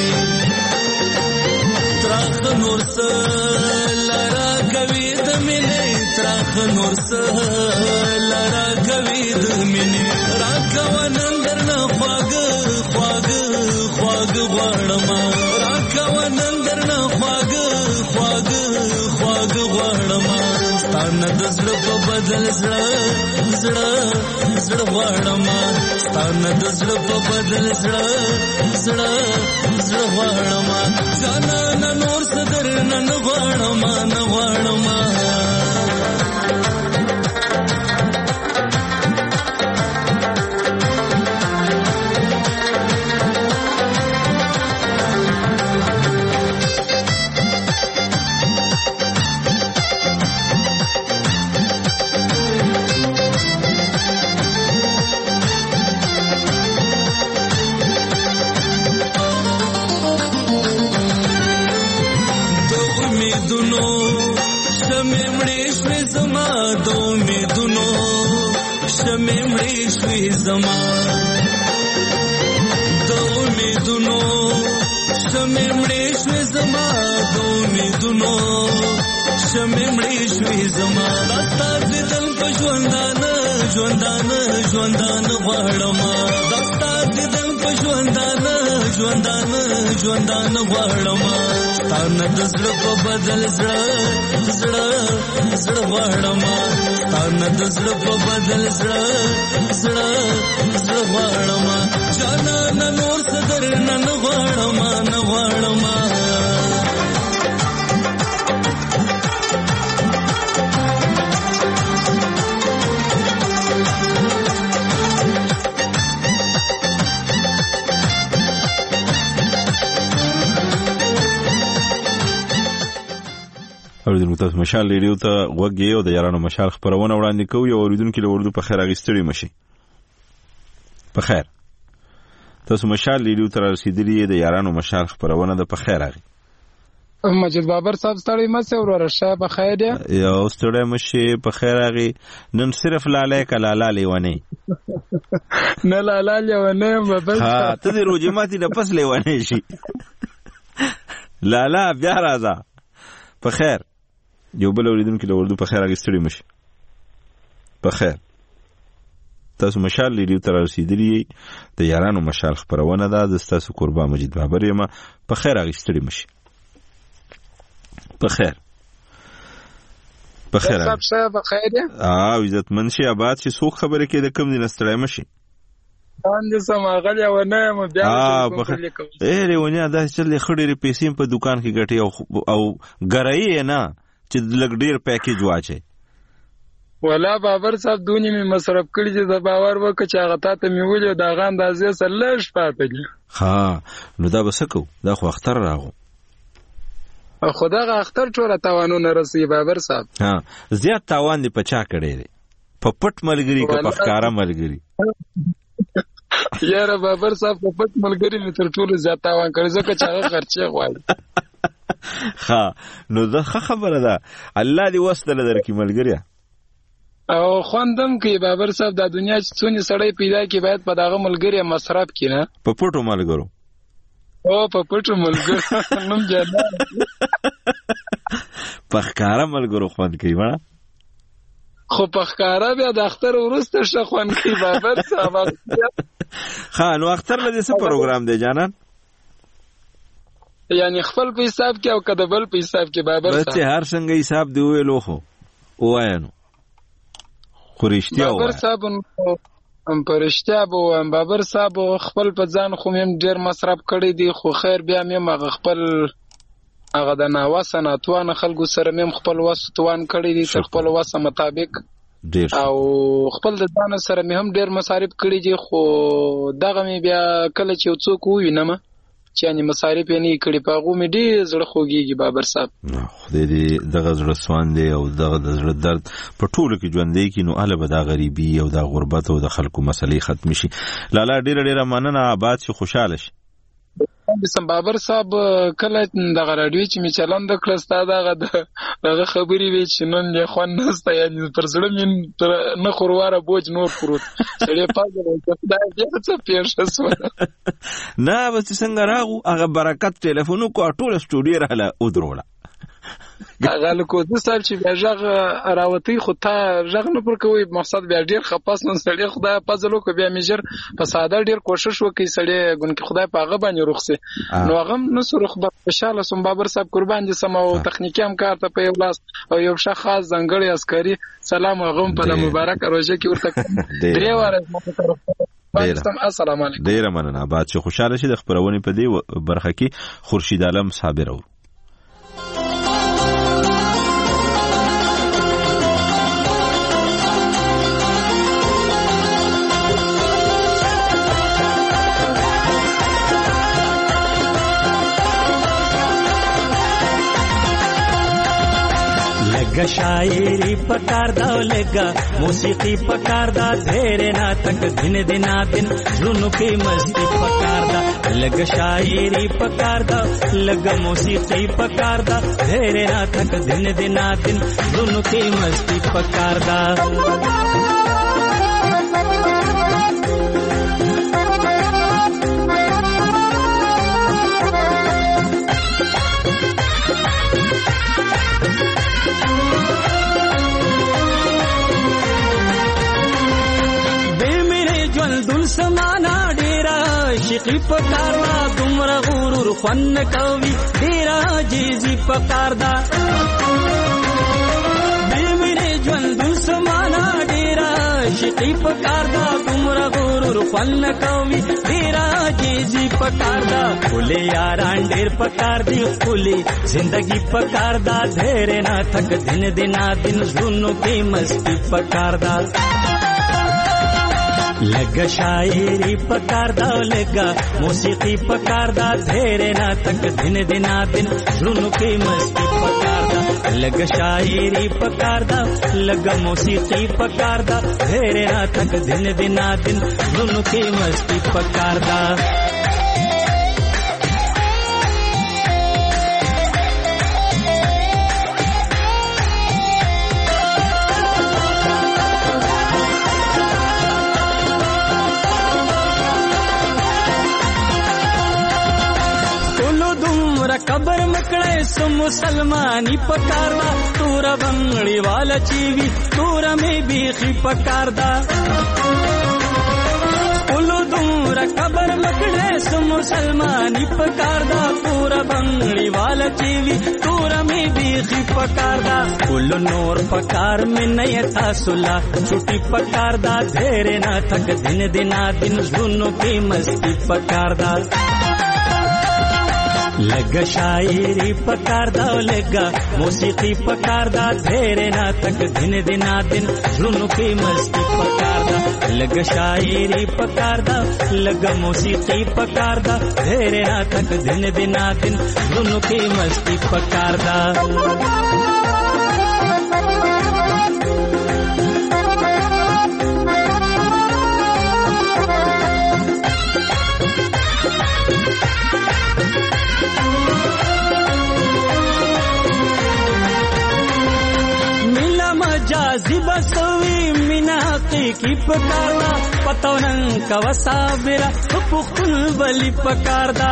ترخ نور سلا را کوي د مینې ترخ نور سلا را کوي د مینې را کوونن درنه خواګ خواګ خواګ غړم را کوونن درنه خواګ خواګ خواګ غړم ستانه د زړه په بدل زړه زړه زړه غواړم ستانه د زړه په بدل زړه زړه زړه غواړم جانان نور صدر نن غواړم نه غواړم زما دو امیدونو شمع مړې شوې زما دو امیدونو شمع مړې شوې زما دستا دیدن په ژوندانه ژوندانه ژوندانه غواړم دستا دیدن په ژوندانه ژوندانه ژوندانه غواړم ستانه د زړه په بدل زړه زړه زړه غواړم ستانه د زړه په بدل زړه زړه زړه غواړم جانان نور صدر نن غواړم نه غواړم اوریدونکو تاسو مشال ریډیو ته وګورئ او د یارانو مشال خبرونه وړاندې کوي او اوریدونکو له وردو په خیر اغستړي مشي په خیر تاسو مشال ریډیو ته رسیدلی د یارانو مشال خبرونه د په خیر اغي مجید بابر صاحب ستړی مشه ورور شه په خیر دی یو ستړی مشه په خیر اغي نن صرف لاله کلاله لیونه نه لاله لیونه بابر ها ته د روجماتي د پس لیونه شي لاله بیا راځه په خیر یو بل اوریدونکو له وردو په خیر اغستړي مشي په خیر تاسو مشال ریډیو ته رسیدلی د یارانو مشال خبرونه ده د تاسو قربان مجید بابر یم په خیر اغستړي مشي په خیر په خیر صاحب صاحب په خیر دی اه عزت منشي آباد چې څوک خبره کې د کم دي نستړی مشي باندې سم غلیا ونه م بیا په خیر اے ریونه دا چې له خړې پیسې په دکان کې ګټي او او ګرایي نه چې لګ ډیر پیکیج واچي ولا بابر صاحب دونی می مصرف کړی چې د باور وکړه چې هغه ته می ویل دا غان دازې سلش پاتلی ها نو دا بسکو دا خو اختر راغو خدا غ اختر چوره تاوانونه رسي بابر صاحب ها زیات تاوان دی پچا کړی دی په پټ ملګری کا پخکارا ملګری یاره بابر صاحب په پټ ملګری می تر ټولو زیات تاوان کړی ځکه چې هغه خرچه غواړي ها نو دا خبره ده الله دې وسدل درکې ملګری او خوندم کې بابر صاحب د دنیا چې څونی سړی پیدا کی باید په داغه ملګری مصرف کینه په پټو ملګرو او په پټو ملګرو نوم جنا پخکارا ملګرو خوند کوي ما خو پخکارا بیا د اختر ورسته ش خوند کوي بابر صاحب ها نو اختر لدې څه پروګرام دی جانان یعنی خپل په حساب کې او کدبل په حساب کې بابر صاحب بس هر څنګه حساب دی ویلو خو وایانو خورشتیا بابر صاحب هم پرشتیا بو هم بابر صاحب خپل په ځان خو هم ډیر مصرف کړی دی خو خیر بیا مې مغ خپل هغه د ناوسه ناتوان خلکو سره مم خپل وس توان کړی دي تر خپل وسه مطابق ډیر او خپل د ځان سره مې هم ډیر مصارف کړی دي خو دغه مې بیا کله چې څوک وینم چې ان مصارف یې نه کړی په غو مې ډیر زړه خوږیږي بابر صاحب. خدای دې دغه زړه سوان دی او دغه د زړه درد په ټولو کې ژوند دی کې نو اله به دا غریبي او دا غربت او د خلکو مسلې ختم شي. لالا ډیر ډیر مننه آباد شي خوشاله شي. بسم بابر صاحب کله د رادیو چې می چلند کړه ستاد هغه دغه خبرې وی چې نن یې خو نهسته یعنی پر زړه مين نه خورواره بوج نور پروت سړی پاګل خدای دې څه پیښه سو نه بس څنګه راغو هغه برکت ټلیفون کو ټول سټوډیو رااله او دروړه هغه لکه د سال چې بیا ژغ راوتی خو تا ژغ نه پر کوي مقصد بیا ډیر خپاس نن سړی خدای پزلو کو بیا میجر په ساده ډیر کوشش وکي سړی ګون کې خدای په هغه باندې رخصه نو هغه نو سرخ به خوشاله سم بابر صاحب قربان دي سم او تخنیکی هم کار ته په یو لاس او یو شخص ځنګړی عسکري سلام هغه په مبارک روزه کې ورته درې واره مخه السلام علیکم. ډیر مننه آباد چې خوشاله شي. د خبرونه په دې برخه کې خورشید عالم صابر او لگا شاعری پکار دا لگا موسیقی پکار دا دھیرے نا تک دن دنا دن زنو کی مستی پکار دا لگا شاعری پکار دا لگا موسیقی پکار دا دھیرے نا تک دن دنا دن زنو کی مستی پکار دا سمانا ډیرا شقی پکار دا دومره غرور فن کوي ډیرا جیزی پکار دا بیمینه ژوند سمانا ډیرا شقی پکار دا دومره غرور فن کوي ډیرا جیزی پکار دا کله یاران ډیر پکار دی کله زندگی پکار دا ډیر نه تک دن دنا دن زونو کی مستی پکار دا لگا شاعری پکار دا لگا موسیقی پکار دا دھیرے نا تک دن دنا دن زنو کی مستی پکار دا لگا شاعری پکار دا لگا موسیقی پکار دا دھیرے نا تک دن دنا دن زنو کی مستی پکار دا قبر مکڑے سو مسلمانی پکاردا تورا بنگڑی والا چیوی تورا میں بیخی پکاردا کلو دورا قبر مکڑے سو مسلمانی پکاردا تورا بنگڑی والا چیوی تورا میں بیخی پکاردا کلو نور پکار میں نیتا سلا چھٹی پکاردا دھیرے نہ تک دن دنا دن زنو کی مستی پکاردا لگا شاعری پکار دا لگا موسیقی پکار دا دھیرے نا تک دن دنا دن زنو کی مستی پکار دا لگا شاعری پکار دا لگا موسیقی پکار دا دھیرے نا تک دن دنا دن زنو کی مستی پکار دا جازبہ سوی مینا حقیقی پکاردا پتونن کا وسابرا پختون ولی پکاردا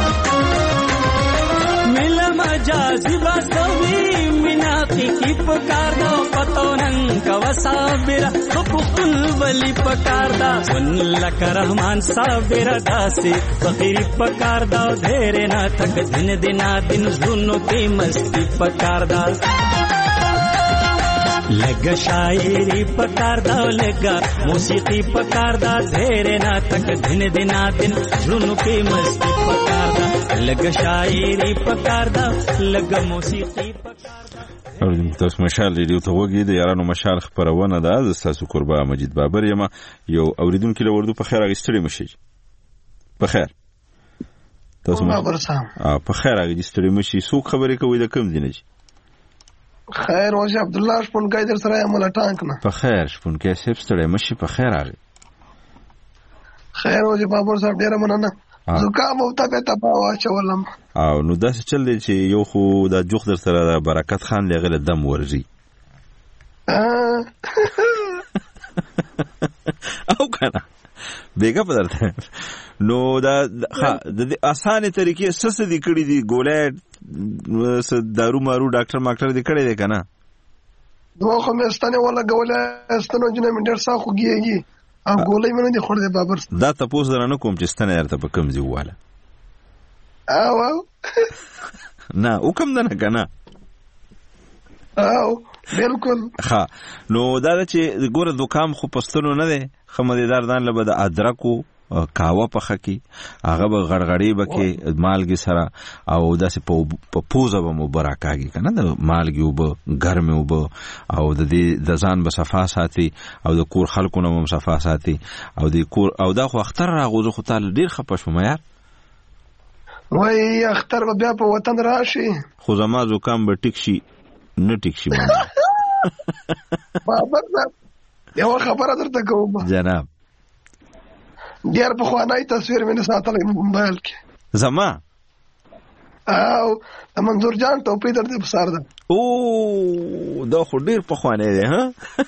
ملا مجازبہ سوی مینا حقیقی پکاردا پتونن کا وسابرا پختون ولی پکاردا سن لک رحمان صابرا داسی فقیری پکاردا دھیرے نہ تک دن دنا دن زنو کی مستی پکاردا لګ شاعری پکار دا لګ موسیقي پکار دا ډېر نه تک دن دن دن زونو کې مستی پکار دا لګ شاعری پکار دا لګ موسیقي پکار دا. تاسو مشال ریډیو ته وګورئ، د یارانو مشال خبرونه ده. د تاسو قربا مجید بابر یم. یو اوریدونکو له وردو په خیر اغستړي مشي. په خیر تاسو بابر صاحب په خیر اغستړي مشي. څوک خبرې کوي د کم دینه؟ خیر واجه عبد الله شپون کای در سره مل ټانک نه. په خیر شپون کای سپ ستړي مشي. په خیر اغي خیر واجه بابر صاحب ډیر مننه. زکام او ته ته پاوا چولم. او نو داسې چل دی چې یو خو د جوخ در سره برکت خان لغله دم ورزي او کنه بیګه په درته. نو دا د اسانه طریقې سس دي کړی دي، ګولې دارو مارو ډاکټر ماکټر دي کړی دی کنه. دوه خو مې ستنه ولا ګولې ستنه جنې من ډېر سا خوږیږي او ګولې مې نه دي خور دي بابر. دا تاسو درنه کوم چې ستنه درته په کم ځای واله او نه او کوم نه کنه. او بالکل ها. نو دا چې ګوره دوکام خو پستونو نه دی، خمدیدار دان لبه د ادرکو کاوه پخه کی هغه به غړغړی بکې مالګي سره او داسې په پوزه به مبارکاږي کنه. د مالګي وب ګرم وب او د دې د ځان به صفا ساتي او د کور خلکو نه صفا ساتي او د کور او دا خو اختر راغوزه خو تعالی ډیر خپه شوم یار. وای اختر به بیا په وطن راشي خو زما زکام به ټیک شي نه ټیک شي. بابا یو خبره درته کوم جناب. ډیر په خوانای تصویر مې نه ساتلې موبایل کې زما او منظور جان ټوپی درته په سر ده. او دا خو ډیر په خوانای دی ها.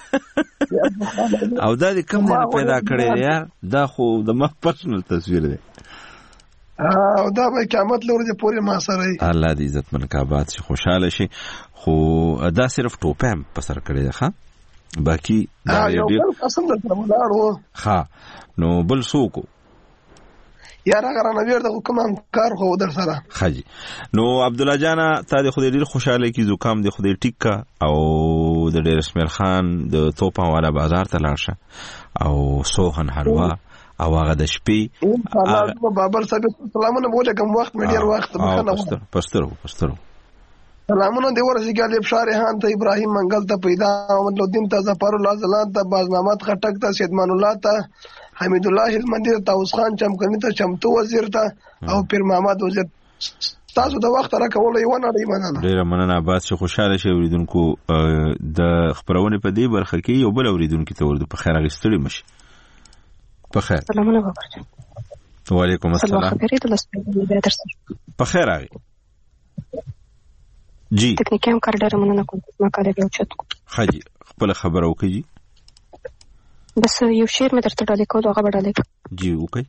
او دا دې کوم نه پیدا کړی یار؟ دا خو د ما پرسنل تصویر دی او دا به قیامت لور دې پوره ما سره ای. الله دې عزت منکابات شي خوشاله شي. خو دا صرف ټوپه په سر کړی دی ښا، باقی دا ډیر قسم درته ولاړو ښا. نو بل څوک یار هغه نه ویل د کوم کار خو در سره خاجي. نو عبد الله جانا ته د خدای ډیر خوشاله کی زکام د خدای ټیکا او د ډیر اسماعیل خان د توپا والا بازار ته لاړ شه او سوهن حلوا او هغه د شپې بابر صاحب سلامونه بوله کوم وخت مې ډیر وخت مخنه پسترو پسترو سلامونه دی ورسې ګالب شارحان ته ابراهیم منګل ته پیدا احمد الدین ته ظفر الله زلان ته بازنامات خټک ته سیدمان الله ته حمید الله هلمندی ته اوس خان چمکنی ته چمتو وزیر ته او پیر محمد وزیر. تاسو د وخت راکول یو نه دی مننه. ډیر مننه باز چې خوشاله شي اوریدونکو د خبرونه په دې برخه کې یو بل اوریدونکو ته ورته په خیر غستړي مشي. په خیر سلامونه بابا. وعلیکم السلام. خبرې ته لسته درسه په خیر راغی جی. تکنیکی هم کار ډېر مننه کوم ما کار یې اوچت کو حاجی خپل خبره وکړي. بس یو شعر مې درته ډالې کول هغه ډالې جی وکړي.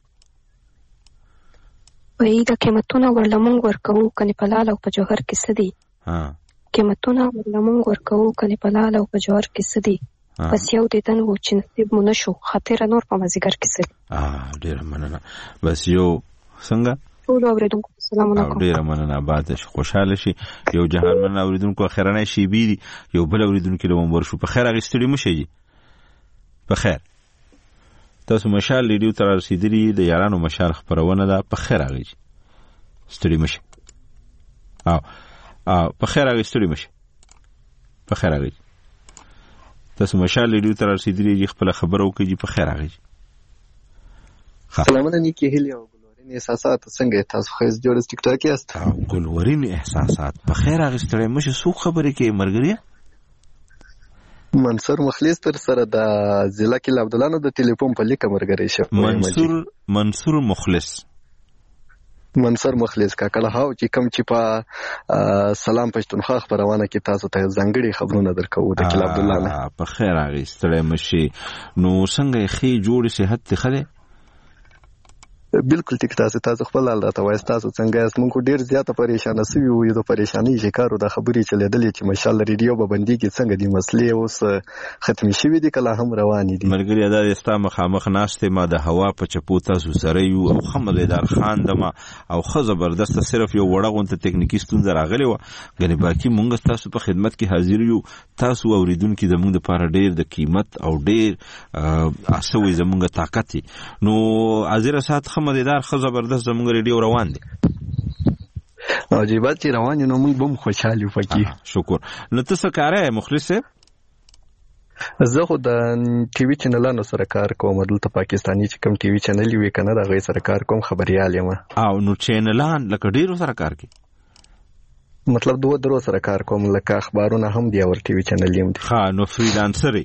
وای دا قیمتونه ورلمون ورکو کني په لال او په جوهر کې سدي. ها قیمتونه ورلمون ورکو کني په لال او په جوهر کې سدي. بس یو دیدن و چې نصیب مو نشو خاطر نور په مازیګر کې سدي. اه ډېر مننه. بس یو څنګه ټول اوریدونکو السلام علیکم. ډیر مننه بعد خوشاله شي. یو جهان مننه اوریدونکو اخرانه شي بي یو بل اوریدونکو له مور شو. په خیر غستړي مشي. په خیر تاسو مشال ریډیو تر رسیدلی د یارانو مشال خبرونه ده. په خیر غږی ستړي مشي. او او په خیر غستړي مشي. په خیر غږی تاسو مشال ریډیو تر رسیدلی خپل خبرو کوي. په خیر غږی سلامونه نیکی هلی او احساسات څنګه تاسو خیز جوړ ټیک ټاک یاست؟ ګلورین احساسات په خیر اغستړې مشه سو خبرې کې مرګریا منصور مخلص تر سره د ضلع کې عبد الله نو د ټلیفون په لیک مرګري شه. منصور منصور مخلص منصور مخلص کا کله هاو چې کم چې په سلام پښتونخوا خبرونه کې تاسو ته ځنګړي خبرونه درکو د کله عبد الله نه. په خیر اغستړې مشه نو څنګه خې جوړ صحت ته خله بالکل ټیک تاسو تاسو خپل حال راته وایي تاسو څنګه یاست موږ ډیر زیاته پریشانه سوي وو د پریشانی شکارو د خبرې چلیدلې چې مشال ریډیو به بندي کې څنګه دي مسلې اوس ختم شوي دي کله هم روان دي مرګري دا استا مخامخ ناشته ما د هوا په چپو تاسو سره یو او خمدار خان دما او خ زبردست صرف یو وړه غونته ټکنیکی ستونزه راغلی و غني باقي موږ تاسو په خدمت کې حاضر یو تاسو اوریدونکو د موږ لپاره ډیر د قیمت او ډیر اسوي زموږ طاقت نو حاضر سات مدیدار خو زبردست زموږ ریډیو روان دي او جیبات چې روان نو موږ بم خوشاله فکی شکر نو تاسو کاره مخلص زه خو د ټي وي چینلانو سره کار کوم دلته پاکستاني چې کوم ټي وي چینل وی کنه دا غي سره کار کوم خبريال یم او نو چینلان لکه ډیرو سره کار کوي مطلب دوه درو سره کار کوم لکه اخبارونه هم دی او ټي وي چینل یم ها نو فریلانسر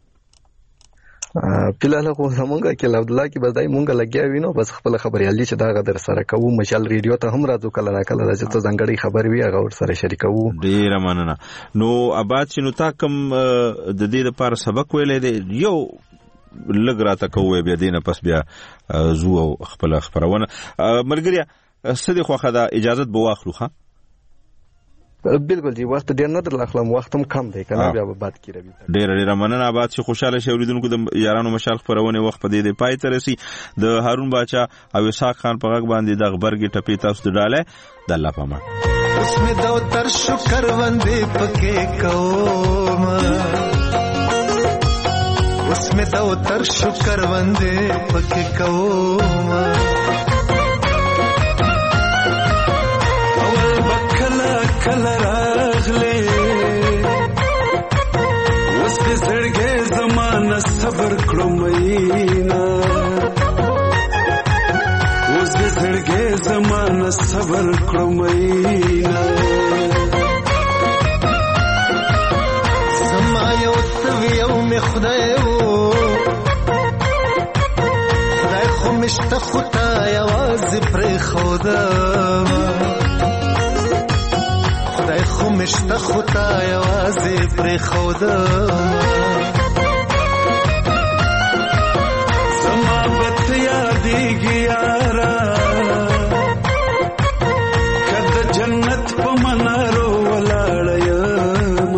پلاله خو همغه کې عبد الله کې بدای مونږه لګیا وینو بس خپل خبريالي چې دا غدر سره کوو مشال ریډیو ته هم راځو کله کله راځي ته ځنګړی خبر وی هغه ور سره شریکو ډیر مننه نو آباد چې نو تا کوم د دې لپاره سبق ویلې دی یو لګ راته کوی بیا دینه پس بیا زو خپل خبرونه مرګریا سدي خو خدا اجازه به واخلو ښه بالکل جی وخت ډیر نه درلخلم وخت هم کم دی کنه بیا به بات کیږي ډیر ډیر مننه آباد چې خوشاله شې اوریدونکو د یارانو مشال خبرونه وخت په دې پای ته رسی د هارون باچا او اسحاق خان په غږ باندې د خبرګي ټپی تاسو ته ډاله د الله پامان اس میں دو تر شکر وندے پکے کوم اس میں دو تر شکر وندے پکے کوم کل راغلے اس کے زړګې زمانہ صبر کړو مینا اس کے زړګې زمانہ صبر کړو مینا زما یو څو یو می خدای وو خدای خو مشته خدای आवाज پر خدا خو مشته خدای आवाज پر خدا زما بت یادېږي یارا کله جنت په منارو ولاړ یم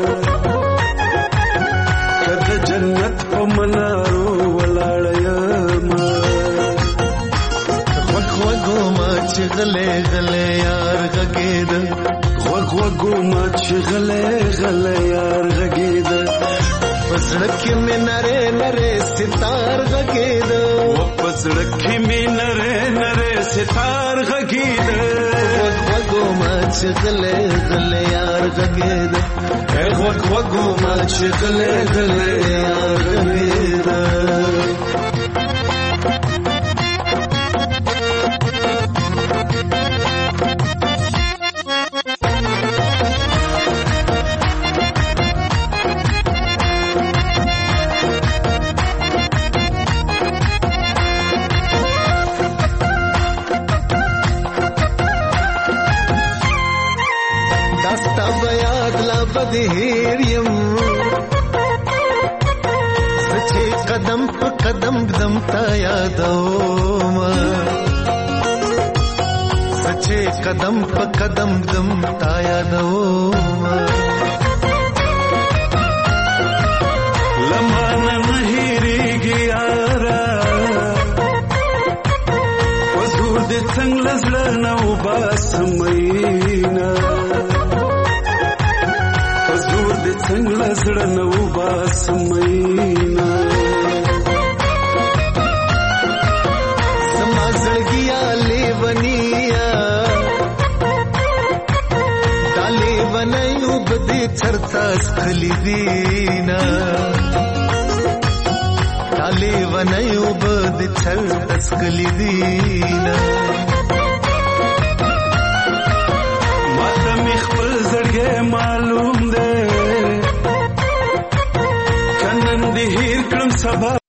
کله جنت په منارو ولاړ یم وګ وګو ما چې غلې غلې یار غږېد وګو ما چې غلې غلې یار غږېد پسړک مې نره نره ستار غږېد پسړک مې نره نره ستار غږېد وګو ما چې غلې غلې یار غږېد وګو ما چې غلې غلې یار غږېد هیریم سچے قدم پہ قدم دم تا یادوم سچے قدم پہ قدم دم تا یادوم لمحه نه هیریږي یارا وزور دې څنګه زړه نه وباسمینا څنګه زړه نو باسمینا زما زړګیا لیونیا دالې ونایو بده چرتا خلی دینا دالې ونایو بده چرتا خلی دینا ماته می خپل زړګې معلوم ده هیر کړم سبا